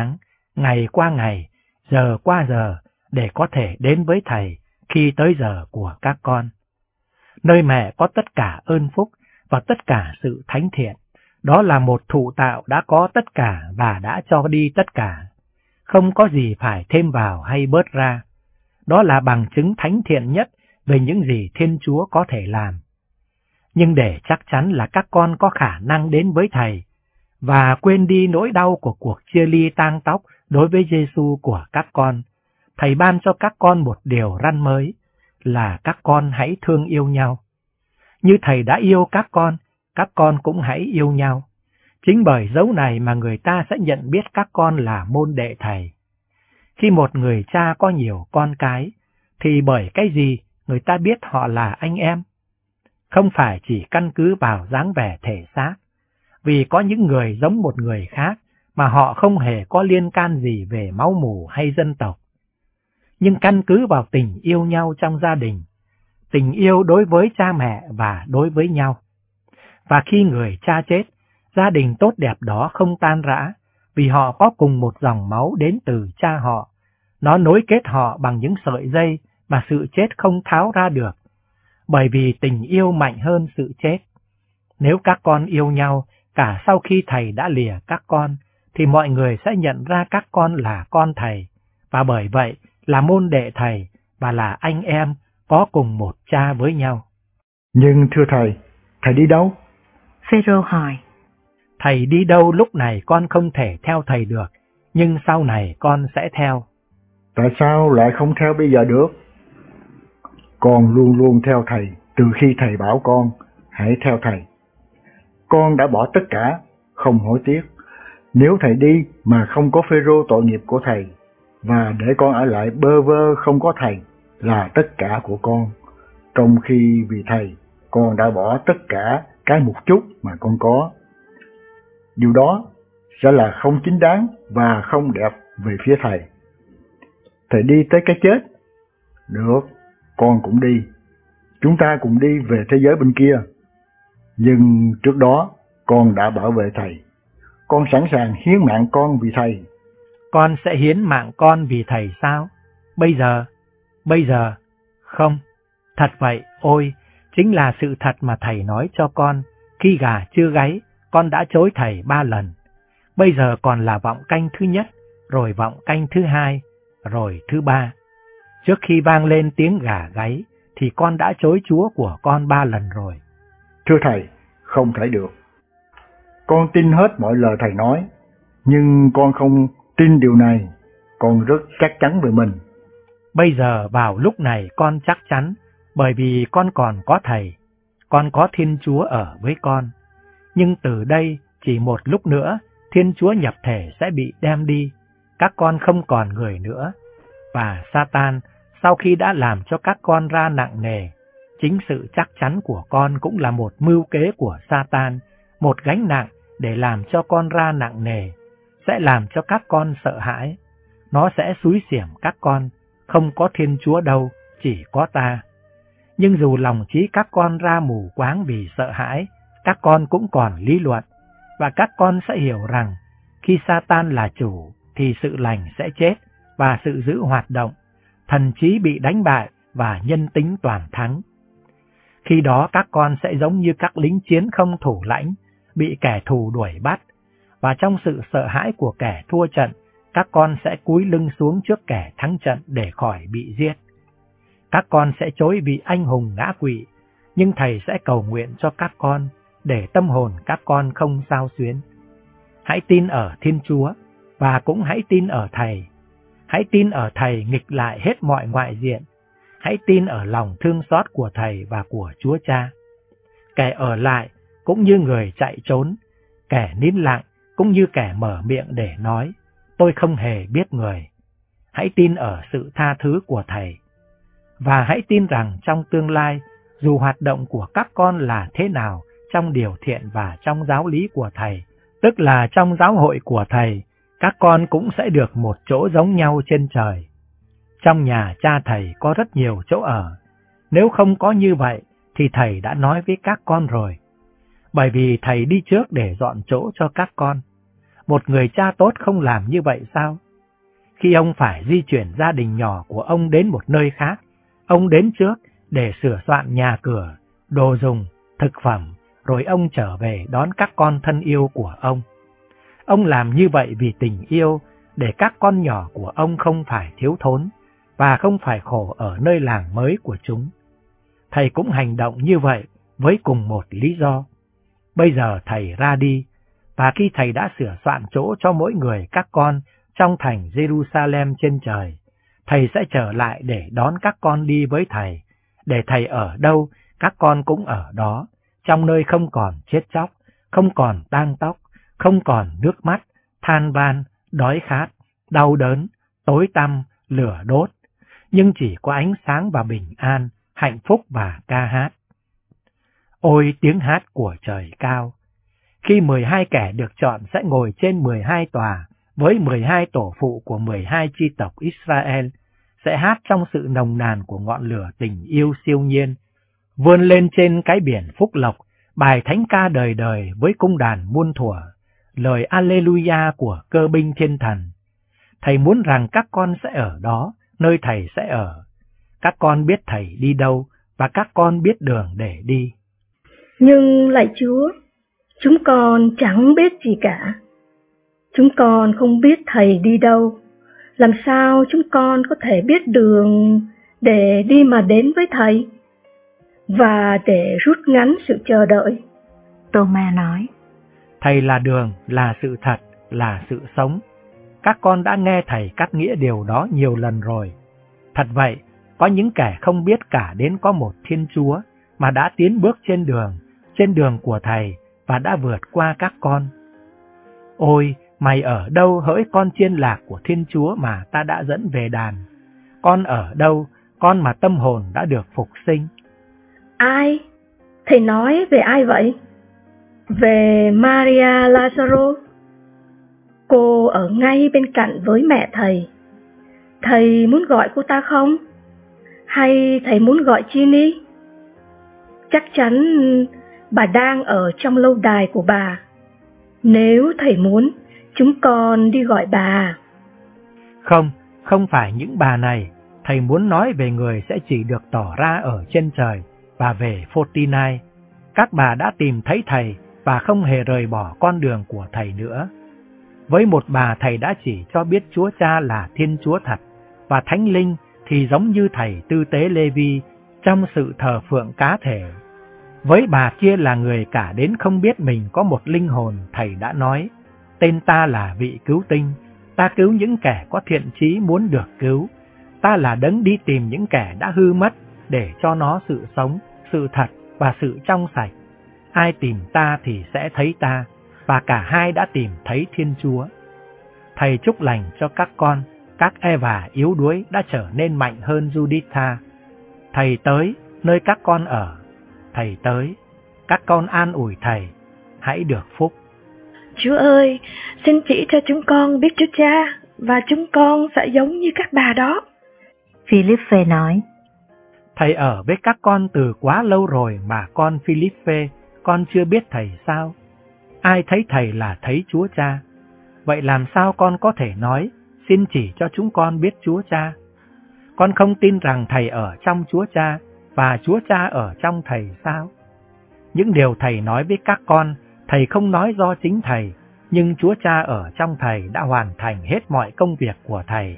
ngày qua ngày, giờ qua giờ, để có thể đến với Thầy khi tới giờ của các con. Nơi mẹ có tất cả ơn phúc và tất cả sự thánh thiện. Đó là một thụ tạo đã có tất cả và đã cho đi tất cả. Không có gì phải thêm vào hay bớt ra. Đó là bằng chứng thánh thiện nhất về những gì Thiên Chúa có thể làm. Nhưng để chắc chắn là các con có khả năng đến với Thầy và quên đi nỗi đau của cuộc chia ly tang tóc đối với Giêsu của các con, Thầy ban cho các con một điều răn mới là các con hãy thương yêu nhau. Như Thầy đã yêu các con, các con cũng hãy yêu nhau. Chính bởi dấu này mà người ta sẽ nhận biết các con là môn đệ Thầy. Khi một người cha có nhiều con cái, thì bởi cái gì người ta biết họ là anh em? Không phải chỉ căn cứ vào dáng vẻ thể xác, vì có những người giống một người khác mà họ không hề có liên can gì về máu mủ hay dân tộc. Nhưng căn cứ vào tình yêu nhau trong gia đình, tình yêu đối với cha mẹ và đối với nhau. Và khi người cha chết, gia đình tốt đẹp đó không tan rã, vì họ có cùng một dòng máu đến từ cha họ. Nó nối kết họ bằng những sợi dây mà sự chết không tháo ra được, bởi vì tình yêu mạnh hơn sự chết. Nếu các con yêu nhau cả sau khi Thầy đã lìa các con, thì mọi người sẽ nhận ra các con là con Thầy, và bởi vậy là môn đệ Thầy và là anh em có cùng một cha với nhau. Nhưng thưa Thầy, Thầy đi đâu? Phêrô hỏi. Thầy đi đâu lúc này con không thể theo Thầy được, nhưng sau này con sẽ theo. Tại sao lại không theo bây giờ được? Con luôn luôn theo Thầy từ khi Thầy bảo con hãy theo Thầy. Con đã bỏ tất cả, không hối tiếc. Nếu Thầy đi mà không có Phêrô tội nghiệp của Thầy, và để con ở lại bơ vơ không có Thầy là tất cả của con, trong khi vì Thầy con đã bỏ tất cả cái một chút mà con có. Điều đó sẽ là không chính đáng và không đẹp về phía Thầy. Thầy đi tới cái chết. Được, con cũng đi. Chúng ta cùng đi về thế giới bên kia. Nhưng trước đó, con đã bảo vệ Thầy. Con sẵn sàng hiến mạng con vì Thầy. Con sẽ hiến mạng con vì Thầy sao? Bây giờ? Bây giờ? Không. Thật vậy, ôi, chính là sự thật mà Thầy nói cho con. Khi gà chưa gáy, con đã chối Thầy ba lần. Bây giờ còn là vọng canh thứ nhất, rồi vọng canh thứ hai, rồi thứ ba. Trước khi vang lên tiếng gà gáy, thì con đã chối Chúa của con ba lần rồi. Thưa Thầy, không thể được. Con tin hết mọi lời Thầy nói, nhưng con không tin điều này. Con rất chắc chắn về mình. Bây giờ vào lúc này con chắc chắn, bởi vì con còn có Thầy, con có Thiên Chúa ở với con. Nhưng từ đây chỉ một lúc nữa, Thiên Chúa nhập thể sẽ bị đem đi, các con không còn người nữa. Và Satan, sau khi đã làm cho các con ra nặng nề, chính sự chắc chắn của con cũng là một mưu kế của Satan, một gánh nặng để làm cho con ra nặng nề, sẽ làm cho các con sợ hãi. Nó sẽ xúi xiểm các con, không có Thiên Chúa đâu, chỉ có ta. Nhưng dù lòng trí các con ra mù quáng vì sợ hãi, các con cũng còn lý luận, và các con sẽ hiểu rằng khi Satan là chủ thì sự lành sẽ chết và sự dữ hoạt động, thần trí bị đánh bại và nhân tính toàn thắng. Khi đó các con sẽ giống như các lính chiến không thủ lãnh, bị kẻ thù đuổi bắt, và trong sự sợ hãi của kẻ thua trận, các con sẽ cúi lưng xuống trước kẻ thắng trận để khỏi bị giết. Các con sẽ chối vị anh hùng ngã quỵ, nhưng Thầy sẽ cầu nguyện cho các con, để tâm hồn các con không xao xuyến. Hãy tin ở Thiên Chúa, và cũng hãy tin ở Thầy. Hãy tin ở Thầy nghịch lại hết mọi ngoại diện. Hãy tin ở lòng thương xót của Thầy và của Chúa Cha. Kẻ ở lại cũng như người chạy trốn, kẻ nín lặng cũng như kẻ mở miệng để nói, tôi không hề biết người. Hãy tin ở sự tha thứ của Thầy. Và hãy tin rằng trong tương lai, dù hoạt động của các con là thế nào trong điều thiện và trong giáo lý của Thầy, tức là trong giáo hội của Thầy, các con cũng sẽ được một chỗ giống nhau trên trời. Trong nhà Cha Thầy có rất nhiều chỗ ở. Nếu không có như vậy, thì Thầy đã nói với các con rồi. Bởi vì Thầy đi trước để dọn chỗ cho các con. Một người cha tốt không làm như vậy sao? Khi ông phải di chuyển gia đình nhỏ của ông đến một nơi khác, ông đến trước để sửa soạn nhà cửa, đồ dùng, thực phẩm, rồi ông trở về đón các con thân yêu của ông. Ông làm như vậy vì tình yêu, để các con nhỏ của ông không phải thiếu thốn và không phải khổ ở nơi làng mới của chúng. Thầy cũng hành động như vậy với cùng một lý do. Bây giờ thầy ra đi, và khi thầy đã sửa soạn chỗ cho mỗi người các con trong thành Jerusalem trên trời, thầy sẽ trở lại để đón các con đi với thầy, để thầy ở đâu, các con cũng ở đó, trong nơi không còn chết chóc, không còn tang tóc, không còn nước mắt, than van, đói khát, đau đớn, tối tăm, lửa đốt, nhưng chỉ có ánh sáng và bình an, hạnh phúc và ca hát. Ôi tiếng hát của trời cao! Khi mười hai kẻ được chọn sẽ ngồi trên mười hai tòa với mười hai tổ phụ của mười hai chi tộc Israel, sẽ hát trong sự nồng nàn của ngọn lửa tình yêu siêu nhiên, vươn lên trên cái biển phúc lộc, bài thánh ca đời đời với cung đàn muôn thuở, lời Alleluia của cơ binh thiên thần. Thầy muốn rằng các con sẽ ở đó, nơi thầy sẽ ở. Các con biết thầy đi đâu, và các con biết đường để đi. Nhưng lạy Chúa, chúng con chẳng biết gì cả. Chúng con không biết thầy đi đâu. Làm sao chúng con có thể biết đường để đi mà đến với thầy? Và để rút ngắn sự chờ đợi. Tô-ma nói, thầy là đường, là sự thật, là sự sống. Các con đã nghe thầy cắt nghĩa điều đó nhiều lần rồi. Thật vậy, có những kẻ không biết cả đến có một Thiên Chúa mà đã tiến bước trên đường, trên đường của thầy và đã vượt qua các con. Ôi, mày ở đâu hỡi con chiên lạc của Thiên Chúa mà ta đã dẫn về đàn? Con ở đâu, con mà tâm hồn đã được phục sinh? Ai? Thầy nói về ai vậy? Về Maria Lazaro. Cô ở ngay bên cạnh với mẹ thầy. Thầy muốn gọi cô ta không? Hay thầy muốn gọi Ginny? Chắc chắn bà đang ở trong lâu đài của bà. Nếu thầy muốn, chúng con đi gọi bà. Không, không phải những bà này. Thầy muốn nói về người sẽ chỉ được tỏ ra ở trên trời và về Fortinai. Các bà đã tìm thấy thầy và không hề rời bỏ con đường của thầy nữa. Với một bà, thầy đã chỉ cho biết Chúa Cha là Thiên Chúa thật, và Thánh Linh thì giống như thầy tư tế Lê-vi trong sự thờ phượng cá thể. Với bà kia là người cả đến không biết mình có một linh hồn, thầy đã nói, tên ta là vị cứu tinh, ta cứu những kẻ có thiện chí muốn được cứu, ta là đấng đi tìm những kẻ đã hư mất để cho nó sự sống, sự thật và sự trong sạch. Ai tìm ta thì sẽ thấy ta, và cả hai đã tìm thấy Thiên Chúa. Thầy chúc lành cho các con, các Eva yếu đuối đã trở nên mạnh hơn Juditha. Thầy tới nơi các con ở. Thầy tới, các con an ủi thầy, hãy được phúc. Chúa ơi, xin chỉ cho chúng con biết Chúa Cha, và chúng con sẽ giống như các bà đó. Philippe nói, thầy ở với các con từ quá lâu rồi mà con Philippe, con chưa biết thầy sao? Ai thấy thầy là thấy Chúa Cha. Vậy làm sao con có thể nói, xin chỉ cho chúng con biết Chúa Cha? Con không tin rằng thầy ở trong Chúa Cha, và Chúa Cha ở trong thầy sao? Những điều thầy nói với các con, thầy không nói do chính thầy, nhưng Chúa Cha ở trong thầy đã hoàn thành hết mọi công việc của thầy.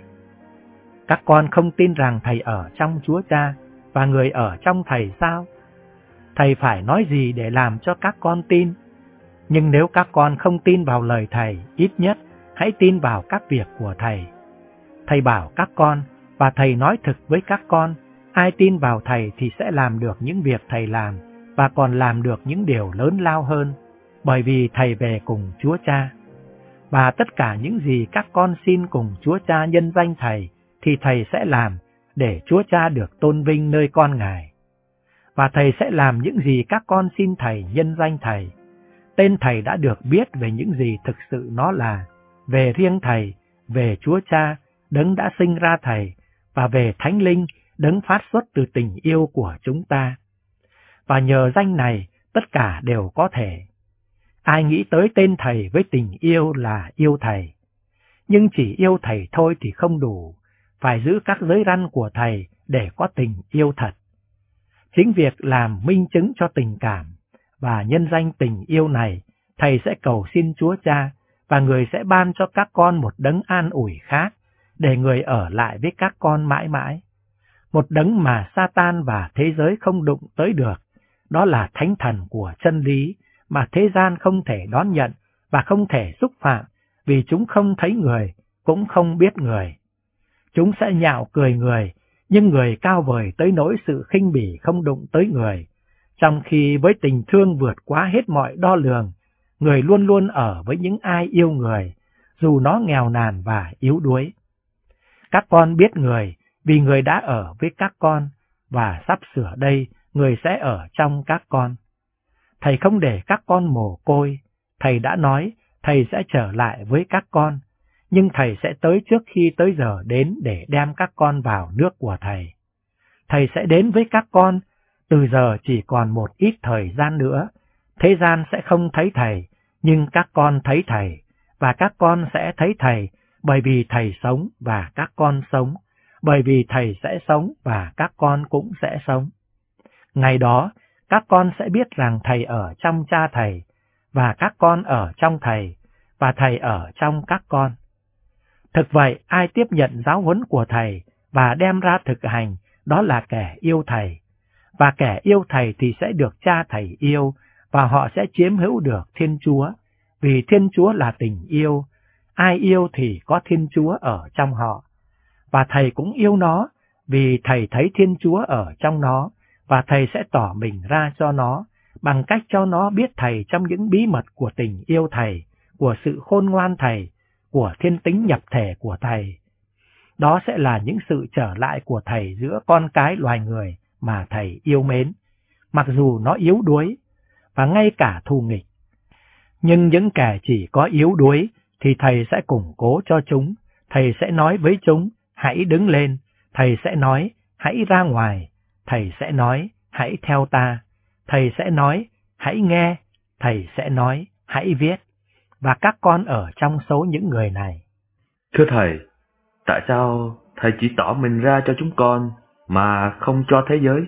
Các con không tin rằng thầy ở trong Chúa Cha, và người ở trong thầy sao? Thầy phải nói gì để làm cho các con tin? Nhưng nếu các con không tin vào lời thầy, ít nhất hãy tin vào các việc của thầy. Thầy bảo các con, và thầy nói thực với các con, ai tin vào thầy thì sẽ làm được những việc thầy làm, và còn làm được những điều lớn lao hơn, bởi vì thầy về cùng Chúa Cha. Và tất cả những gì các con xin cùng Chúa Cha nhân danh thầy, thì thầy sẽ làm, để Chúa Cha được tôn vinh nơi con Ngài. Và thầy sẽ làm những gì các con xin thầy nhân danh thầy. Tên thầy đã được biết về những gì thực sự nó là, về riêng thầy, về Chúa Cha, đấng đã sinh ra thầy, và về Thánh Linh, đấng phát xuất từ tình yêu của chúng ta. Và nhờ danh này, tất cả đều có thể. Ai nghĩ tới tên thầy với tình yêu là yêu thầy. nhưng chỉ yêu thầy thôi thì không đủ, phải giữ các giới răn của thầy để có tình yêu thật. Chính việc làm minh chứng cho tình cảm và nhân danh tình yêu này, thầy sẽ cầu xin Chúa Cha và người sẽ ban cho các con một đấng an ủi khác để người ở lại với các con mãi mãi. Một đấng mà Satan và thế giới không đụng tới được, đó là thánh thần của chân lý mà thế gian không thể đón nhận và không thể xúc phạm, vì chúng không thấy người, cũng không biết người. Chúng sẽ nhạo cười người, nhưng người cao vời tới nỗi sự khinh bỉ không đụng tới người, trong khi với tình thương vượt quá hết mọi đo lường, người luôn luôn ở với những ai yêu người, dù nó nghèo nàn và yếu đuối. Các con biết người, vì người đã ở với các con, và sắp sửa đây, người sẽ ở trong các con. Thầy không để các con mồ côi, thầy đã nói thầy sẽ trở lại với các con, nhưng thầy sẽ tới trước khi tới giờ đến để đem các con vào nước của thầy. Thầy sẽ đến với các con, từ giờ chỉ còn một ít thời gian nữa, thế gian sẽ không thấy thầy, nhưng các con thấy thầy, và các con sẽ thấy thầy, bởi vì thầy sống và các con sống, bởi vì thầy sẽ sống và các con cũng sẽ sống. Ngày đó, các con sẽ biết rằng thầy ở trong cha thầy, và các con ở trong thầy, và thầy ở trong các con. Thực vậy, ai tiếp nhận giáo huấn của thầy và đem ra thực hành, đó là kẻ yêu thầy. Và kẻ yêu thầy thì sẽ được cha thầy yêu, và họ sẽ chiếm hữu được Thiên Chúa, vì Thiên Chúa là tình yêu. Ai yêu thì có Thiên Chúa ở trong họ. Và thầy cũng yêu nó, vì thầy thấy Thiên Chúa ở trong nó, và thầy sẽ tỏ mình ra cho nó, bằng cách cho nó biết thầy trong những bí mật của tình yêu thầy, của sự khôn ngoan thầy, của thiên tính nhập thể của thầy. Đó sẽ là những sự trở lại của thầy giữa con cái loài người mà thầy yêu mến, mặc dù nó yếu đuối, và ngay cả thù nghịch. Nhưng những kẻ chỉ có yếu đuối, thì thầy sẽ củng cố cho chúng, thầy sẽ nói với chúng, hãy đứng lên, thầy sẽ nói, hãy ra ngoài, thầy sẽ nói, hãy theo ta, thầy sẽ nói, hãy nghe, thầy sẽ nói, hãy viết, và các con ở trong số những người này. Thưa thầy, tại sao thầy chỉ tỏ mình ra cho chúng con mà không cho thế giới?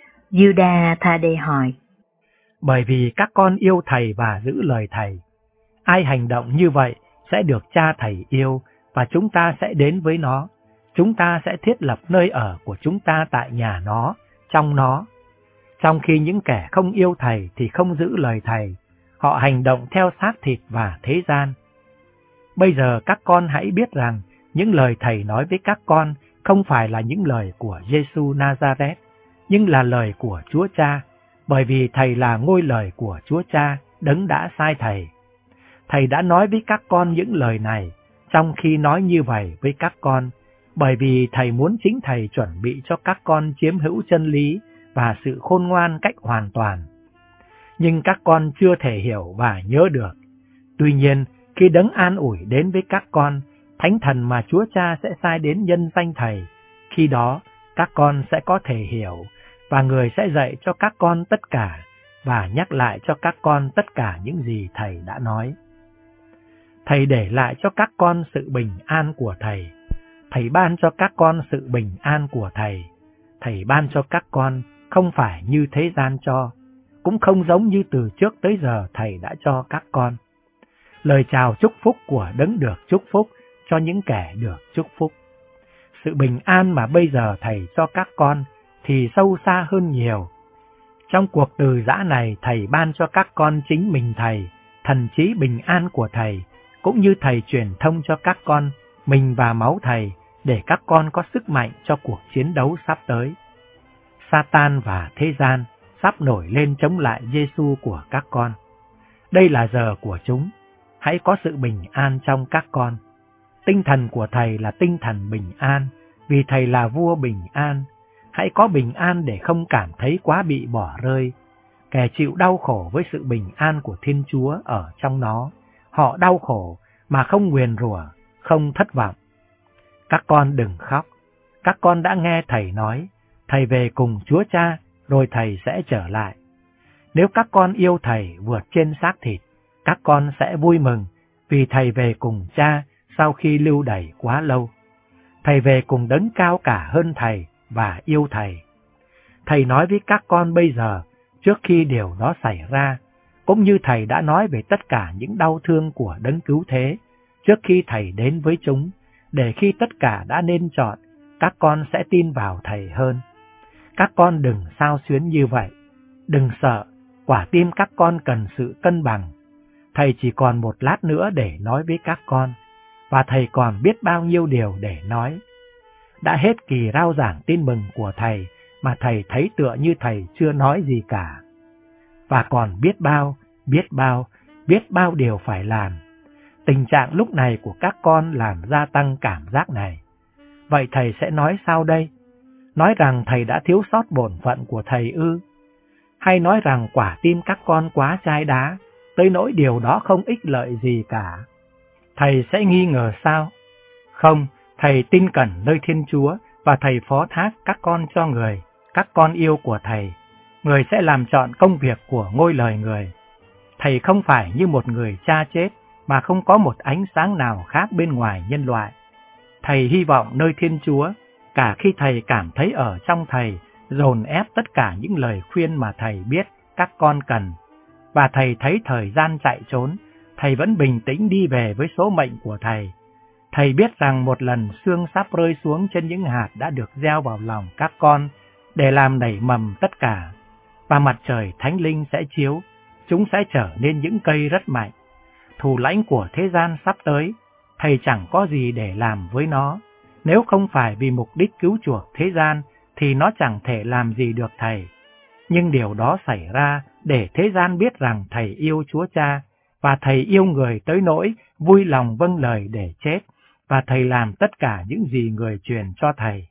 Juda Thade hỏi. Bởi vì các con yêu thầy và giữ lời thầy. Ai hành động như vậy sẽ được cha thầy yêu, và chúng ta sẽ đến với nó. Chúng ta sẽ thiết lập nơi ở của chúng ta tại nhà nó, trong nó. Trong khi những kẻ không yêu thầy thì không giữ lời thầy, họ hành động theo xác thịt và thế gian. Bây giờ các con hãy biết rằng những lời thầy nói với các con không phải là những lời của Giêsu Nazareth, nhưng là lời của Chúa Cha, bởi vì thầy là ngôi lời của Chúa Cha, đấng đã sai thầy. Thầy đã nói với các con những lời này, trong khi nói như vậy với các con, bởi vì thầy muốn chính thầy chuẩn bị cho các con chiếm hữu chân lý và sự khôn ngoan cách hoàn toàn. Nhưng các con chưa thể hiểu và nhớ được. Tuy nhiên, khi đấng an ủi đến với các con, Thánh Thần mà Chúa Cha sẽ sai đến nhân danh thầy, khi đó các con sẽ có thể hiểu, và người sẽ dạy cho các con tất cả, và nhắc lại cho các con tất cả những gì thầy đã nói. Thầy để lại cho các con sự bình an của thầy. Thầy ban cho các con sự bình an của thầy. Thầy ban cho các con không phải như thế gian cho, cũng không giống như từ trước tới giờ thầy đã cho các con. Lời chào chúc phúc của đấng được chúc phúc cho những kẻ được chúc phúc. Sự bình an mà bây giờ thầy cho các con thì sâu xa hơn nhiều. Trong cuộc từ giã này, thầy ban cho các con chính mình thầy, thần trí bình an của thầy, cũng như thầy truyền thông cho các con mình và máu thầy, để các con có sức mạnh cho cuộc chiến đấu sắp tới. Satan và thế gian sắp nổi lên chống lại Giêsu của các con. Đây là giờ của chúng. Hãy có sự bình an trong các con. Tinh thần của thầy là tinh thần bình an, vì thầy là vua bình an. Hãy có bình an để không cảm thấy quá bị bỏ rơi. Kẻ chịu đau khổ với sự bình an của Thiên Chúa ở trong nó, họ đau khổ mà không nguyền rủa, không thất vọng. Các con đừng khóc. Các con đã nghe thầy nói, thầy về cùng Chúa Cha, rồi thầy sẽ trở lại. Nếu các con yêu thầy vượt trên xác thịt, các con sẽ vui mừng, vì thầy về cùng Cha sau khi lưu đày quá lâu. Thầy về cùng đấng cao cả hơn thầy và yêu thầy. Thầy nói với các con bây giờ, trước khi điều đó xảy ra, cũng như thầy đã nói về tất cả những đau thương của đấng cứu thế, trước khi thầy đến với chúng, để khi tất cả đã nên chọn, các con sẽ tin vào thầy hơn. Các con đừng xao xuyến như vậy, đừng sợ, quả tim các con cần sự cân bằng. Thầy chỉ còn một lát nữa để nói với các con, và thầy còn biết bao nhiêu điều để nói. Đã hết kỳ rao giảng tin mừng của thầy, mà thầy thấy tựa như thầy chưa nói gì cả. Và còn biết bao, biết bao, biết bao điều phải làm. Tình trạng lúc này của các con làm gia tăng cảm giác này. Vậy thầy sẽ nói sao đây? Nói rằng thầy đã thiếu sót bổn phận của thầy ư? Hay nói rằng quả tim các con quá chai đá, tới nỗi điều đó không ích lợi gì cả? Thầy sẽ nghi ngờ sao? Không, thầy tin cẩn nơi Thiên Chúa và thầy phó thác các con cho người, các con yêu của thầy. Người sẽ làm trọn công việc của ngôi lời người. Thầy không phải như một người cha chết mà không có một ánh sáng nào khác bên ngoài nhân loại. Thầy hy vọng nơi Thiên Chúa, cả khi thầy cảm thấy ở trong thầy dồn ép tất cả những lời khuyên mà thầy biết các con cần, và thầy thấy thời gian chạy trốn, thầy vẫn bình tĩnh đi về với số mệnh của thầy. Thầy biết rằng một lần sương sắp rơi xuống trên những hạt đã được gieo vào lòng các con để làm nảy mầm tất cả, và mặt trời thánh linh sẽ chiếu, chúng sẽ trở nên những cây rất mạnh. Thủ lãnh của thế gian sắp tới, thầy chẳng có gì để làm với nó. Nếu không phải vì mục đích cứu chuộc thế gian, thì nó chẳng thể làm gì được thầy. Nhưng điều đó xảy ra để thế gian biết rằng thầy yêu Chúa Cha, và thầy yêu người tới nỗi vui lòng vâng lời để chết, và thầy làm tất cả những gì người truyền cho thầy.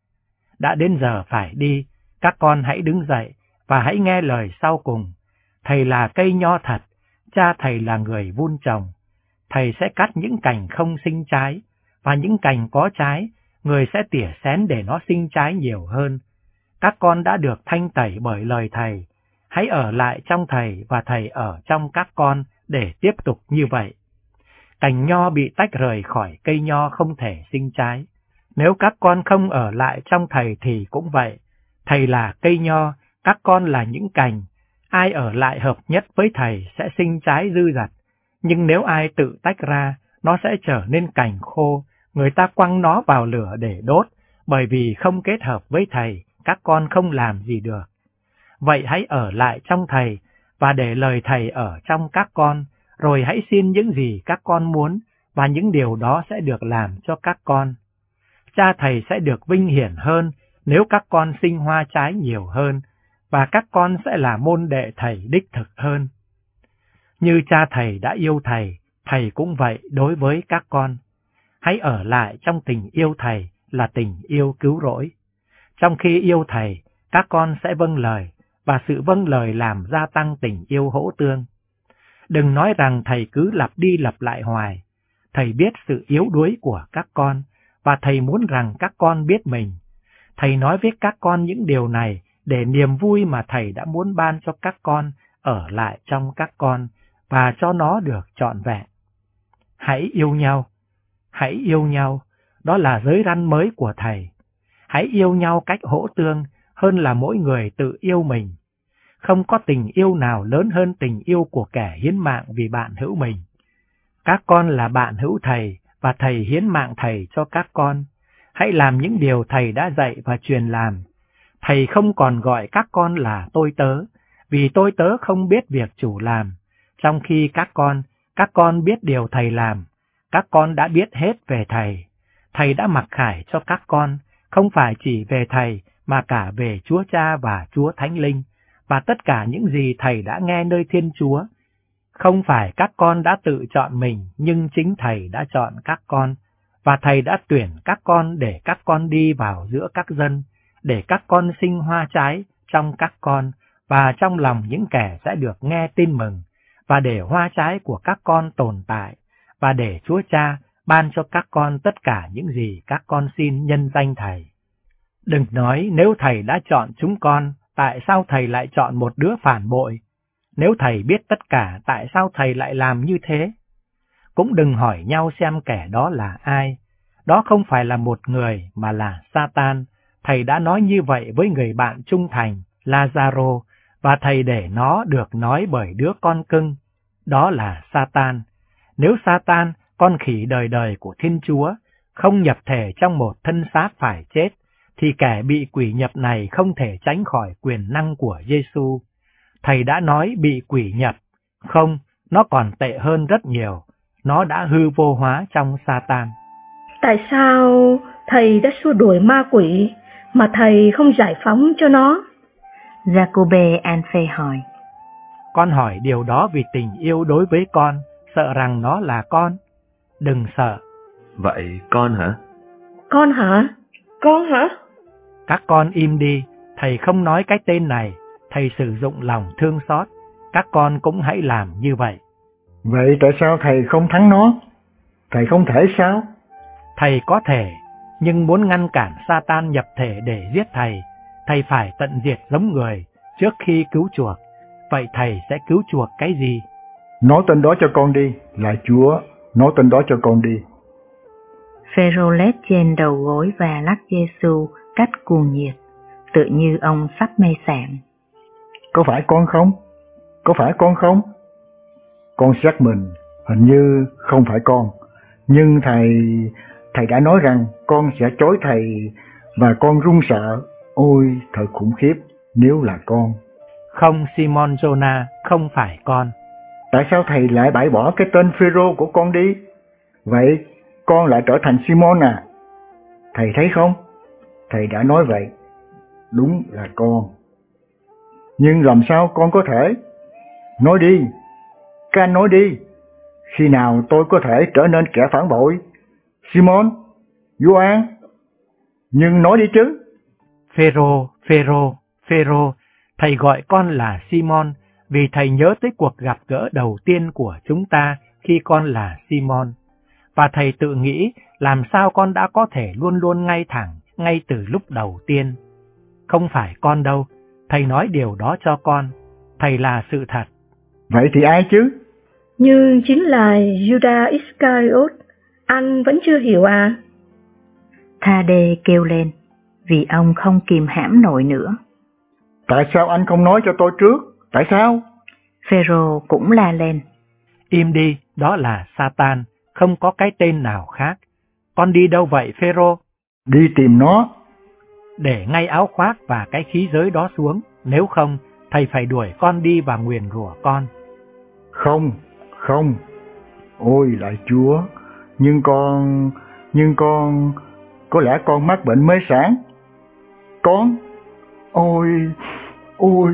Đã đến giờ phải đi, các con hãy đứng dậy và hãy nghe lời sau cùng. Thầy là cây nho thật, cha thầy là người vun trồng. Thầy sẽ cắt những cành không sinh trái, và những cành có trái, người sẽ tỉa xén để nó sinh trái nhiều hơn. Các con đã được thanh tẩy bởi lời thầy. Hãy ở lại trong thầy và thầy ở trong các con để tiếp tục như vậy. Cành nho bị tách rời khỏi cây nho không thể sinh trái. Nếu các con không ở lại trong thầy thì cũng vậy. Thầy là cây nho, các con là những cành. Ai ở lại hợp nhất với thầy sẽ sinh trái dư dật. Nhưng nếu ai tự tách ra, nó sẽ trở nên cành khô. Người ta quăng nó vào lửa để đốt, bởi vì không kết hợp với thầy, các con không làm gì được. Vậy hãy ở lại trong thầy, và để lời thầy ở trong các con, rồi hãy xin những gì các con muốn, và những điều đó sẽ được làm cho các con. Cha thầy sẽ được vinh hiển hơn nếu các con sinh hoa trái nhiều hơn, và các con sẽ là môn đệ thầy đích thực hơn. Như cha thầy đã yêu thầy, thầy cũng vậy đối với các con. Hãy ở lại trong tình yêu thầy là tình yêu cứu rỗi. Trong khi yêu thầy, các con sẽ vâng lời, và sự vâng lời làm gia tăng tình yêu hỗ tương. Đừng nói rằng thầy cứ lặp đi lặp lại hoài. Thầy biết sự yếu đuối của các con, và thầy muốn rằng các con biết mình. Thầy nói với các con những điều này để niềm vui mà thầy đã muốn ban cho các con ở lại trong các con, và cho nó được trọn vẹn. Hãy yêu nhau. Hãy yêu nhau, đó là giới răn mới của thầy. Hãy yêu nhau cách hỗ tương hơn là mỗi người tự yêu mình. Không có tình yêu nào lớn hơn tình yêu của kẻ hiến mạng vì bạn hữu mình. Các con là bạn hữu thầy, và thầy hiến mạng thầy cho các con. Hãy làm những điều thầy đã dạy và truyền làm. Thầy không còn gọi các con là tôi tớ, vì tôi tớ không biết việc chủ làm. Trong khi các con, các con biết điều thầy làm. Các con đã biết hết về thầy. Thầy đã mặc khải cho các con, không phải chỉ về thầy, mà cả về Chúa Cha và Chúa Thánh Linh, và tất cả những gì thầy đã nghe nơi Thiên Chúa. Không phải các con đã tự chọn mình, nhưng chính thầy đã chọn các con, và thầy đã tuyển các con để các con đi vào giữa các dân, để các con sinh hoa trái trong các con, và trong lòng những kẻ sẽ được nghe tin mừng, và để hoa trái của các con tồn tại, và để Chúa Cha ban cho các con tất cả những gì các con xin nhân danh thầy. Đừng nói nếu thầy đã chọn chúng con, tại sao thầy lại chọn một đứa phản bội? Nếu thầy biết tất cả, tại sao thầy lại làm như thế? cũng đừng hỏi nhau xem kẻ đó là ai. Đó không phải là một người mà là Satan. Thầy đã nói như vậy với người bạn trung thành, Lazaro, và thầy để nó được nói bởi đứa con cưng. Đó là Satan. Nếu Satan, con khỉ đời đời của Thiên Chúa, không nhập thể trong một thân xác phải chết, thì kẻ bị quỷ nhập này không thể tránh khỏi quyền năng của Giêsu. Thầy đã nói bị quỷ nhập. Không, nó còn tệ hơn rất nhiều. Nó đã hư vô hóa trong Satan. Tại sao thầy đã xua đuổi ma quỷ mà thầy không giải phóng cho nó? Jacobe Anfe hỏi. Con hỏi điều đó vì tình yêu đối với con, sợ rằng nó là con. Đừng sợ. Vậy con hả? Con hả? Con hả? Các con im đi, thầy không nói cái tên này, thầy sử dụng lòng thương xót. Các con cũng hãy làm như vậy. Vậy tại sao thầy không thắng nó? Thầy không thể sao? Thầy có thể, nhưng muốn ngăn cản Satan nhập thể để giết thầy, thầy phải tận diệt giống người trước khi cứu chuộc. Vậy thầy sẽ cứu chuộc cái gì? Nói tên đó cho con đi, là Chúa, nói tên đó cho con đi. Phêrô lết trên đầu gối và lắc Giêsu cách cuồng nhiệt, tự như ông sắp mê sảng. Có phải con không? Có phải con không? Con xác mình, hình như không phải con. Nhưng thầy, thầy đã nói rằng con sẽ chối thầy và con run sợ. Ôi, thật khủng khiếp nếu là con. Không, Simon Jonah, không phải con. Tại sao thầy lại bãi bỏ cái tên Phêrô của con đi? Vậy con lại trở thành Simon à? Thầy thấy không? Thầy đã nói vậy. Đúng là con. Nhưng làm sao con có thể? Nói đi. Các anh nói đi. Khi nào tôi có thể trở nên kẻ phản bội? Simon, Gioan, nhưng nói đi chứ. Phêrô, Phêrô, Phêrô, thầy gọi con là Simon vì thầy nhớ tới cuộc gặp gỡ đầu tiên của chúng ta khi con là Simon. Và thầy tự nghĩ làm sao con đã có thể luôn luôn ngay thẳng ngay từ lúc đầu tiên. Không phải con đâu, thầy nói điều đó cho con, thầy là sự thật. Vậy thì ai chứ? Nhưng chính là Judas Iscariot, anh vẫn chưa hiểu à? Tha-đê kêu lên, vì ông không kìm hãm nổi nữa. Tại sao anh không nói cho tôi trước? Tại sao? Phêrô cũng la lên. Im đi, đó là Satan, không có cái tên nào khác. Con đi đâu vậy Phêrô? Đi tìm nó. Để ngay áo khoác và cái khí giới đó xuống, nếu không, thầy phải đuổi con đi và nguyền rủa con. Không, không. Ôi lạy Chúa, nhưng con, nhưng con, có lẽ con mắc bệnh mê sảng. Con, ôi, ôi.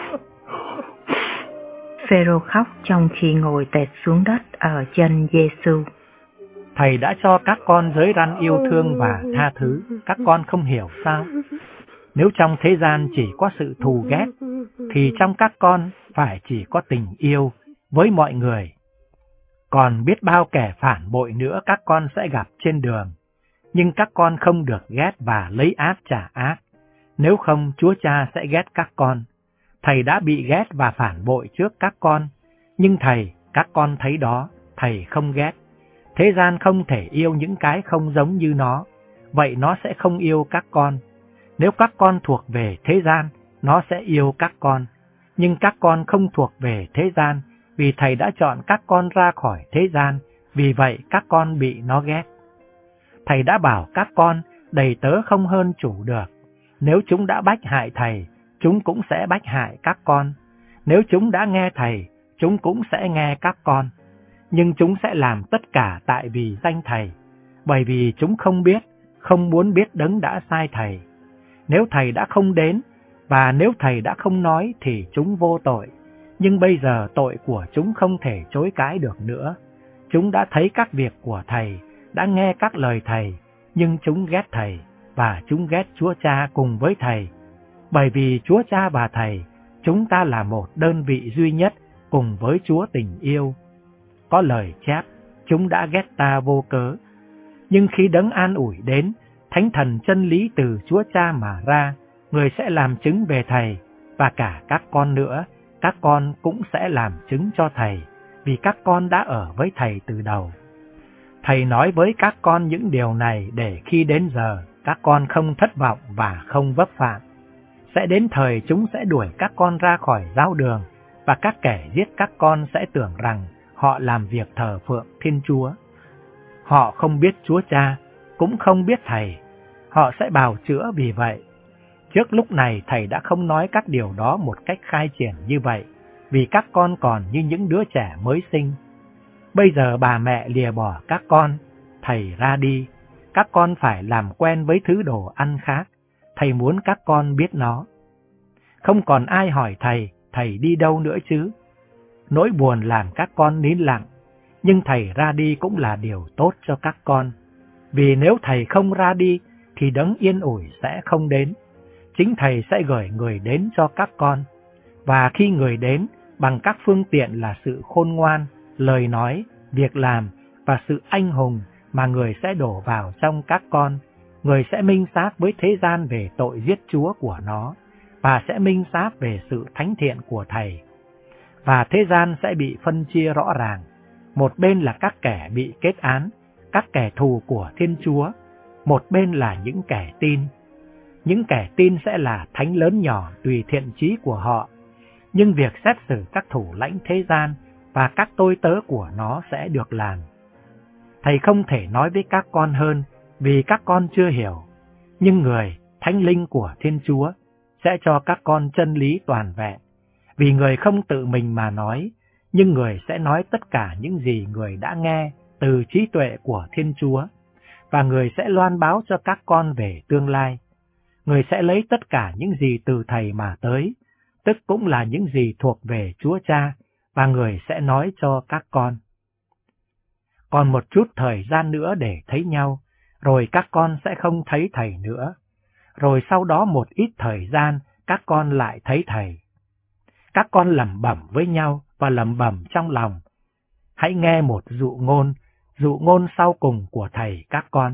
Phêrô khóc trong khi ngồi tệt xuống đất ở chân Giêsu. Thầy đã cho các con giới răn yêu thương và tha thứ, các con không hiểu sao? Nếu trong thế gian chỉ có sự thù ghét, thì trong các con phải chỉ có tình yêu với mọi người. Còn biết bao kẻ phản bội nữa các con sẽ gặp trên đường, nhưng các con không được ghét và lấy ác trả ác, nếu không Chúa Cha sẽ ghét các con. Thầy đã bị ghét và phản bội trước các con, nhưng thầy, các con thấy đó, thầy không ghét. Thế gian không thể yêu những cái không giống như nó, vậy nó sẽ không yêu các con. Nếu các con thuộc về thế gian, nó sẽ yêu các con. Nhưng các con không thuộc về thế gian, vì thầy đã chọn các con ra khỏi thế gian, vì vậy các con bị nó ghét. Thầy đã bảo các con, đầy tớ không hơn chủ được. Nếu chúng đã bách hại thầy, chúng cũng sẽ bách hại các con. Nếu chúng đã nghe thầy, chúng cũng sẽ nghe các con. Nhưng chúng sẽ làm tất cả tại vì danh thầy, bởi vì chúng không biết, không muốn biết đấng đã sai thầy. Nếu thầy đã không đến, và nếu thầy đã không nói thì chúng vô tội. Nhưng bây giờ tội của chúng không thể chối cãi được nữa. Chúng đã thấy các việc của thầy, đã nghe các lời thầy, nhưng chúng ghét thầy, và chúng ghét Chúa Cha cùng với thầy. Bởi vì Chúa Cha và thầy, chúng ta là một đơn vị duy nhất cùng với Chúa tình yêu. Có lời chép, chúng đã ghét ta vô cớ. Nhưng khi đấng an ủi đến, Thánh Thần chân lý từ Chúa Cha mà ra, người sẽ làm chứng về thầy, và cả các con nữa, các con cũng sẽ làm chứng cho thầy, vì các con đã ở với Thầy từ đầu. Thầy nói với các con những điều này để khi đến giờ, các con không thất vọng và không vấp phạm. Sẽ đến thời chúng sẽ đuổi các con ra khỏi giáo đường, và các kẻ giết các con sẽ tưởng rằng họ làm việc thờ phượng Thiên Chúa. Họ không biết Chúa Cha, cũng không biết Thầy. Họ sẽ bào chữa vì vậy. Trước lúc này Thầy đã không nói các điều đó một cách khai triển như vậy, vì các con còn như những đứa trẻ mới sinh. Bây giờ bà mẹ lìa bỏ các con, Thầy ra đi. Các con phải làm quen với thứ đồ ăn khác. Thầy muốn các con biết nó. Không còn ai hỏi Thầy, Thầy đi đâu nữa chứ? Nỗi buồn làm các con nín lặng, nhưng Thầy ra đi cũng là điều tốt cho các con. Vì nếu Thầy không ra đi, thì đấng yên ủi sẽ không đến. Chính Thầy sẽ gửi người đến cho các con. Và khi người đến, bằng các phương tiện là sự khôn ngoan, lời nói, việc làm và sự anh hùng mà người sẽ đổ vào trong các con, người sẽ minh xác với thế gian về tội giết Chúa của nó, và sẽ minh xác về sự thánh thiện của Thầy. Và thế gian sẽ bị phân chia rõ ràng. Một bên là các kẻ bị kết án, các kẻ thù của Thiên Chúa. Một bên là những kẻ tin. Những kẻ tin sẽ là thánh lớn nhỏ tùy thiện chí của họ. Nhưng việc xét xử các thủ lãnh thế gian và các tôi tớ của nó sẽ được làm. Thầy không thể nói với các con hơn vì các con chưa hiểu. Nhưng người, Thánh Linh của Thiên Chúa, sẽ cho các con chân lý toàn vẹn. Vì người không tự mình mà nói, nhưng người sẽ nói tất cả những gì người đã nghe từ trí tuệ của Thiên Chúa, và người sẽ loan báo cho các con về tương lai. Người sẽ lấy tất cả những gì từ Thầy mà tới, tức cũng là những gì thuộc về Chúa Cha, và người sẽ nói cho các con. Còn một chút thời gian nữa để thấy nhau, rồi các con sẽ không thấy Thầy nữa. Rồi sau đó một ít thời gian, các con lại thấy Thầy. Các con lẩm bẩm với nhau và lẩm bẩm trong lòng. Hãy nghe một dụ ngôn, dụ ngôn sau cùng của Thầy các con.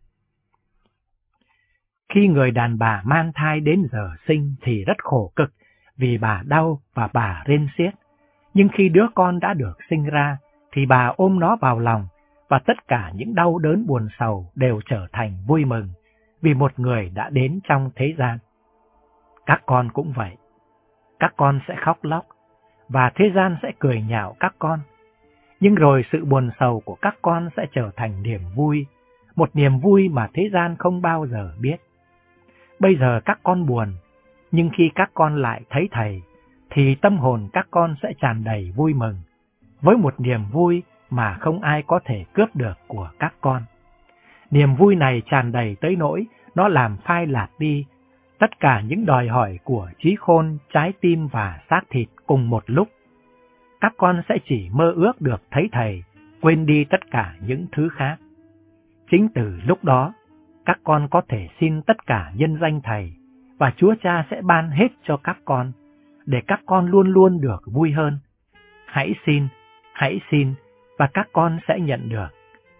Khi người đàn bà mang thai đến giờ sinh thì rất khổ cực, vì bà đau và bà rên xiết. Nhưng khi đứa con đã được sinh ra, thì bà ôm nó vào lòng, và tất cả những đau đớn buồn sầu đều trở thành vui mừng, vì một người đã đến trong thế gian. Các con cũng vậy. Các con sẽ khóc lóc, và thế gian sẽ cười nhạo các con. Nhưng rồi sự buồn sầu của các con sẽ trở thành niềm vui, một niềm vui mà thế gian không bao giờ biết. Bây giờ các con buồn, nhưng khi các con lại thấy Thầy, thì tâm hồn các con sẽ tràn đầy vui mừng, với một niềm vui mà không ai có thể cướp được của các con. Niềm vui này tràn đầy tới nỗi nó làm phai lạt đi tất cả những đòi hỏi của trí khôn, trái tim và xác thịt cùng một lúc. Các con sẽ chỉ mơ ước được thấy Thầy, quên đi tất cả những thứ khác. Chính từ lúc đó, các con có thể xin tất cả nhân danh Thầy, và Chúa Cha sẽ ban hết cho các con, để các con luôn luôn được vui hơn. Hãy xin, hãy xin, và các con sẽ nhận được.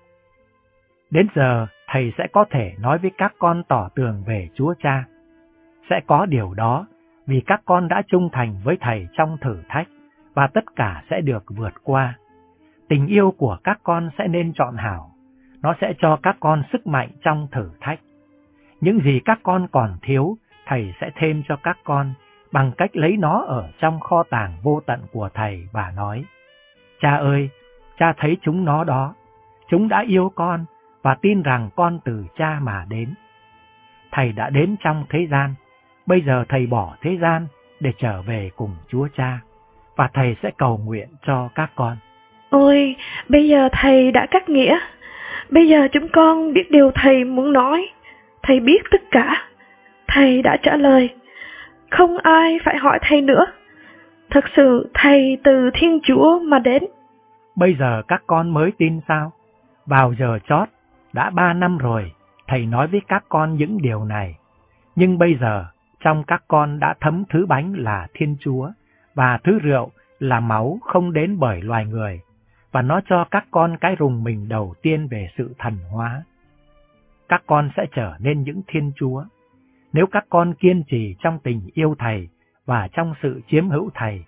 Đến giờ, Thầy sẽ có thể nói với các con tỏ tường về Chúa Cha. Sẽ có điều đó, vì các con đã trung thành với Thầy trong thử thách, và tất cả sẽ được vượt qua. Tình yêu của các con sẽ nên trọn hảo. Nó sẽ cho các con sức mạnh trong thử thách. Những gì các con còn thiếu, Thầy sẽ thêm cho các con bằng cách lấy nó ở trong kho tàng vô tận của Thầy và nói: Cha ơi, Cha thấy chúng nó đó. Chúng đã yêu con và tin rằng con từ Cha mà đến. Thầy đã đến trong thế gian. Bây giờ Thầy bỏ thế gian để trở về cùng Chúa Cha, và Thầy sẽ cầu nguyện cho các con. Ôi, bây giờ Thầy đã cắt nghĩa. Bây giờ chúng con biết điều Thầy muốn nói. Thầy biết tất cả. Thầy đã trả lời. Không ai phải hỏi Thầy nữa. Thật sự Thầy từ Thiên Chúa mà đến. Bây giờ các con mới tin sao? Vào giờ chót, đã ba năm rồi, Thầy nói với các con những điều này. Nhưng bây giờ, trong các con đã thấm thứ bánh là Thiên Chúa, và thứ rượu là máu không đến bởi loài người, và nó cho các con cái rùng mình đầu tiên về sự thần hóa. Các con sẽ trở nên những Thiên Chúa, nếu các con kiên trì trong tình yêu Thầy và trong sự chiếm hữu Thầy,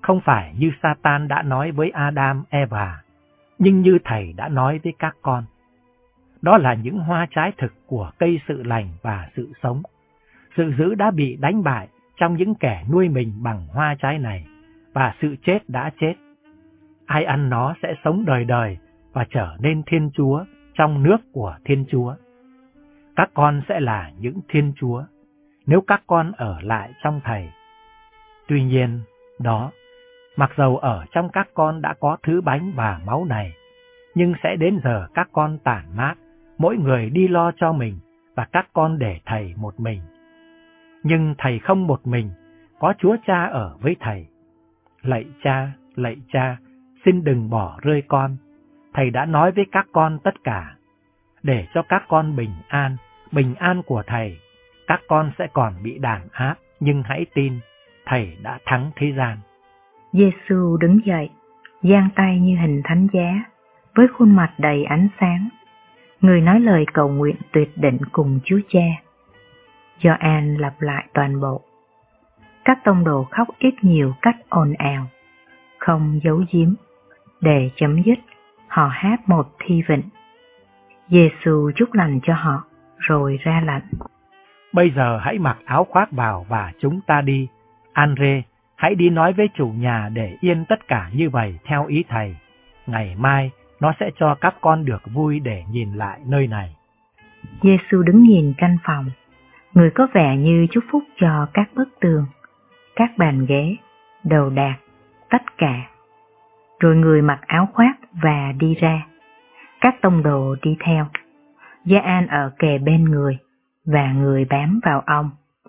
không phải như Satan đã nói với Adam, Eva, nhưng như Thầy đã nói với các con. Đó là những hoa trái thực của cây sự lành và sự sống. Sự dữ đã bị đánh bại trong những kẻ nuôi mình bằng hoa trái này, và sự chết đã chết. Ai ăn nó sẽ sống đời đời và trở nên Thiên Chúa trong nước của Thiên Chúa. Các con sẽ là những Thiên Chúa nếu các con ở lại trong Thầy. Tuy nhiên, đó, mặc dầu ở trong các con đã có thứ bánh và máu này, nhưng sẽ đến giờ các con tản mát, mỗi người đi lo cho mình, và các con để Thầy một mình. Nhưng Thầy không một mình, có Chúa Cha ở với Thầy. Lạy Cha, lạy Cha, xin đừng bỏ rơi con. Thầy đã nói với các con tất cả, để cho các con bình an, bình an của Thầy. Các con sẽ còn bị đàn áp, nhưng hãy tin, Thầy đã thắng thế gian. Giê-xu đứng dậy, giang tay như hình thánh giá, với khuôn mặt đầy ánh sáng. Người nói lời cầu nguyện tuyệt định cùng Chúa Cha. Gioan lặp lại toàn bộ. Các tông đồ khóc ít nhiều cách ồn ào, không giấu giếm. Để chấm dứt, họ hát một thi vịnh. Giê-xu chúc lành cho họ, rồi ra lệnh. Bây giờ hãy mặc áo khoác vào và chúng ta đi. Andre, hãy đi nói với chủ nhà để yên tất cả như vậy theo ý Thầy. Ngày mai, nó sẽ cho các con được vui để nhìn lại nơi này. Giê-xu đứng nhìn căn phòng. Người có vẻ như chúc phúc cho các bức tường, các bàn ghế, đồ đạc, tất cả. Rồi người mặc áo khoác và đi ra. Các tông đồ đi theo. Gioan ở kề bên người, và người bám vào ông.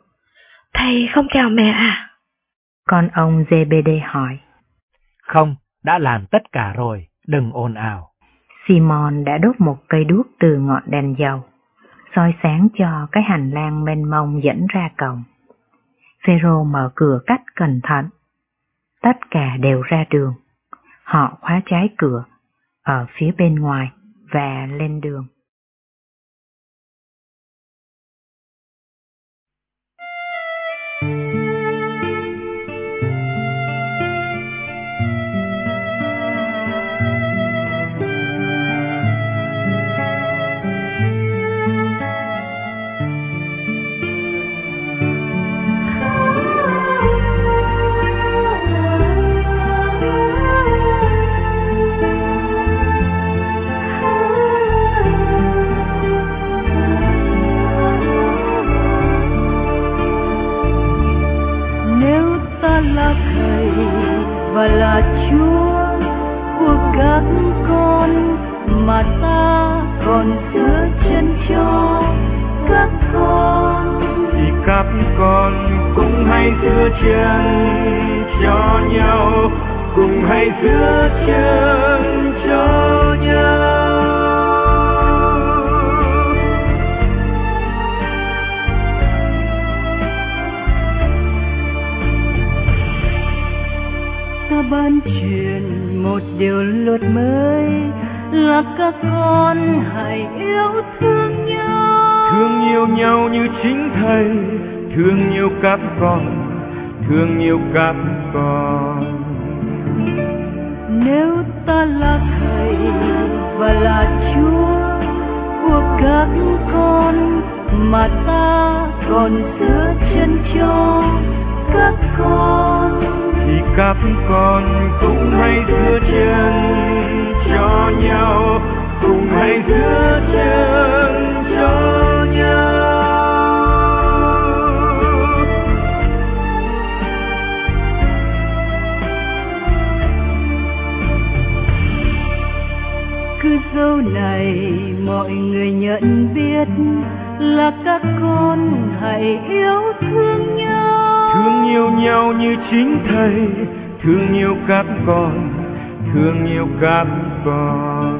Thầy không chào mẹ à? Con ông Giê-bê-đê hỏi. Không, đã làm tất cả rồi, đừng ồn ào. Simon đã đốt một cây đuốc từ ngọn đèn dầu, soi sáng cho cái hành lang mênh mông dẫn ra cổng. Phêrô mở cửa cách cẩn thận. Tất cả đều ra đường. Họ khóa trái cửa ở phía bên ngoài và lên đường. Và là Chúa của các con mà ta còn giữ chân cho các con, thì các con cũng hãy giữ chân cho nhau, cùng hãy giữ chân cho nhau. Ta ban truyền một điều luật mới là các con hãy yêu thương nhau, thương yêu nhau như chính Thầy thương yêu các con, thương yêu các con. Nếu ta là Thầy và là Chúa của các con mà ta còn giữ chân cho các con, thì các con cũng hãy giữ chân cho nhau, cùng hãy giữ chân cho nhau. Cứ dấu này mọi người nhận biết là các con hãy yêu thương nhau, thương yêu nhau như chính Thầy thương yêu các con, thương yêu các con.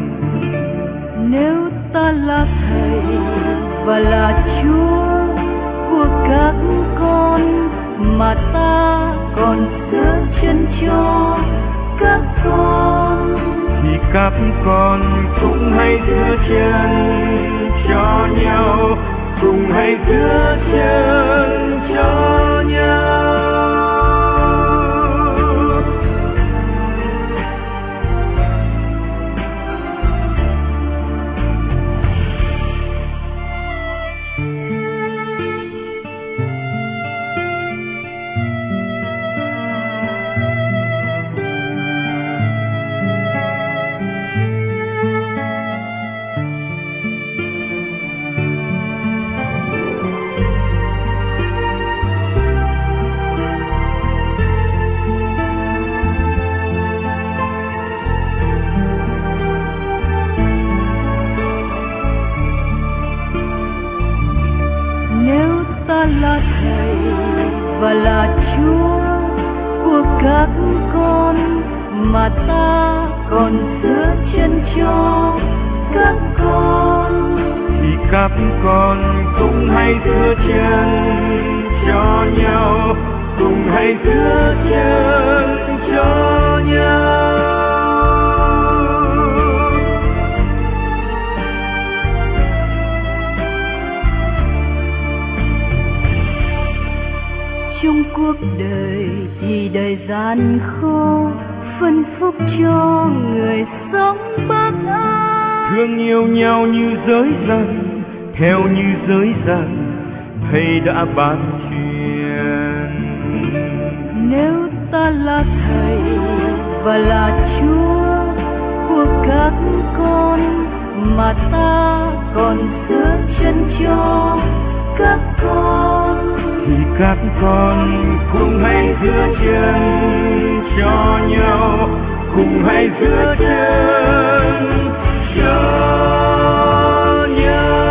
Nếu ta là Thầy và là Chúa của các con mà ta còn giữ chân cho các con, thì các con cũng hãy giữ chân cho nhau, cùng hãy giữ chân cho nhau. cho các con. Thì các con cũng hãy đưa chân cho nhau, cùng hãy đưa chân cho nhau. Trong cuộc đời thì đầy gian khó, phân phúc cho người sống bác ái. Thương yêu nhau như giới dân, theo như giới dân, thầy đã ban truyền. Nếu ta là thầy và là Chúa của các con, mà ta còn giữ chân cho các con, thì các con cùng hãy giữ chân cho nhau, cùng hãy giữ chân cho nhau.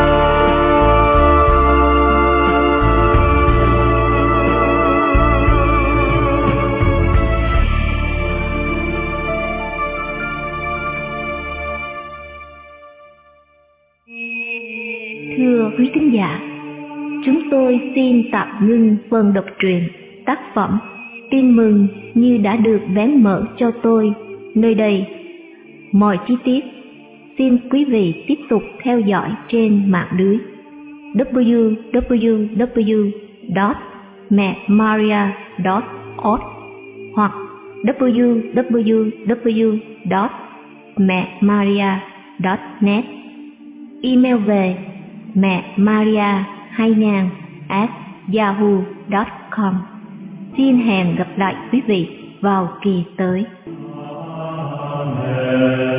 Thưa quý thính giả, chúng tôi xin tạm ngưng phần đọc truyện tác phẩm Tin mừng như đã được vén mở cho tôi nơi đây. Mọi chi tiết xin quý vị tiếp tục theo dõi trên mạng lưới w w w chấm mẹ maria chấm org hoặc w w w chấm mẹ maria chấm net. Email về mẹ maria hai nghìn at yahoo chấm com. Xin hẹn gặp lại quý vị vào kỳ tới. Amen.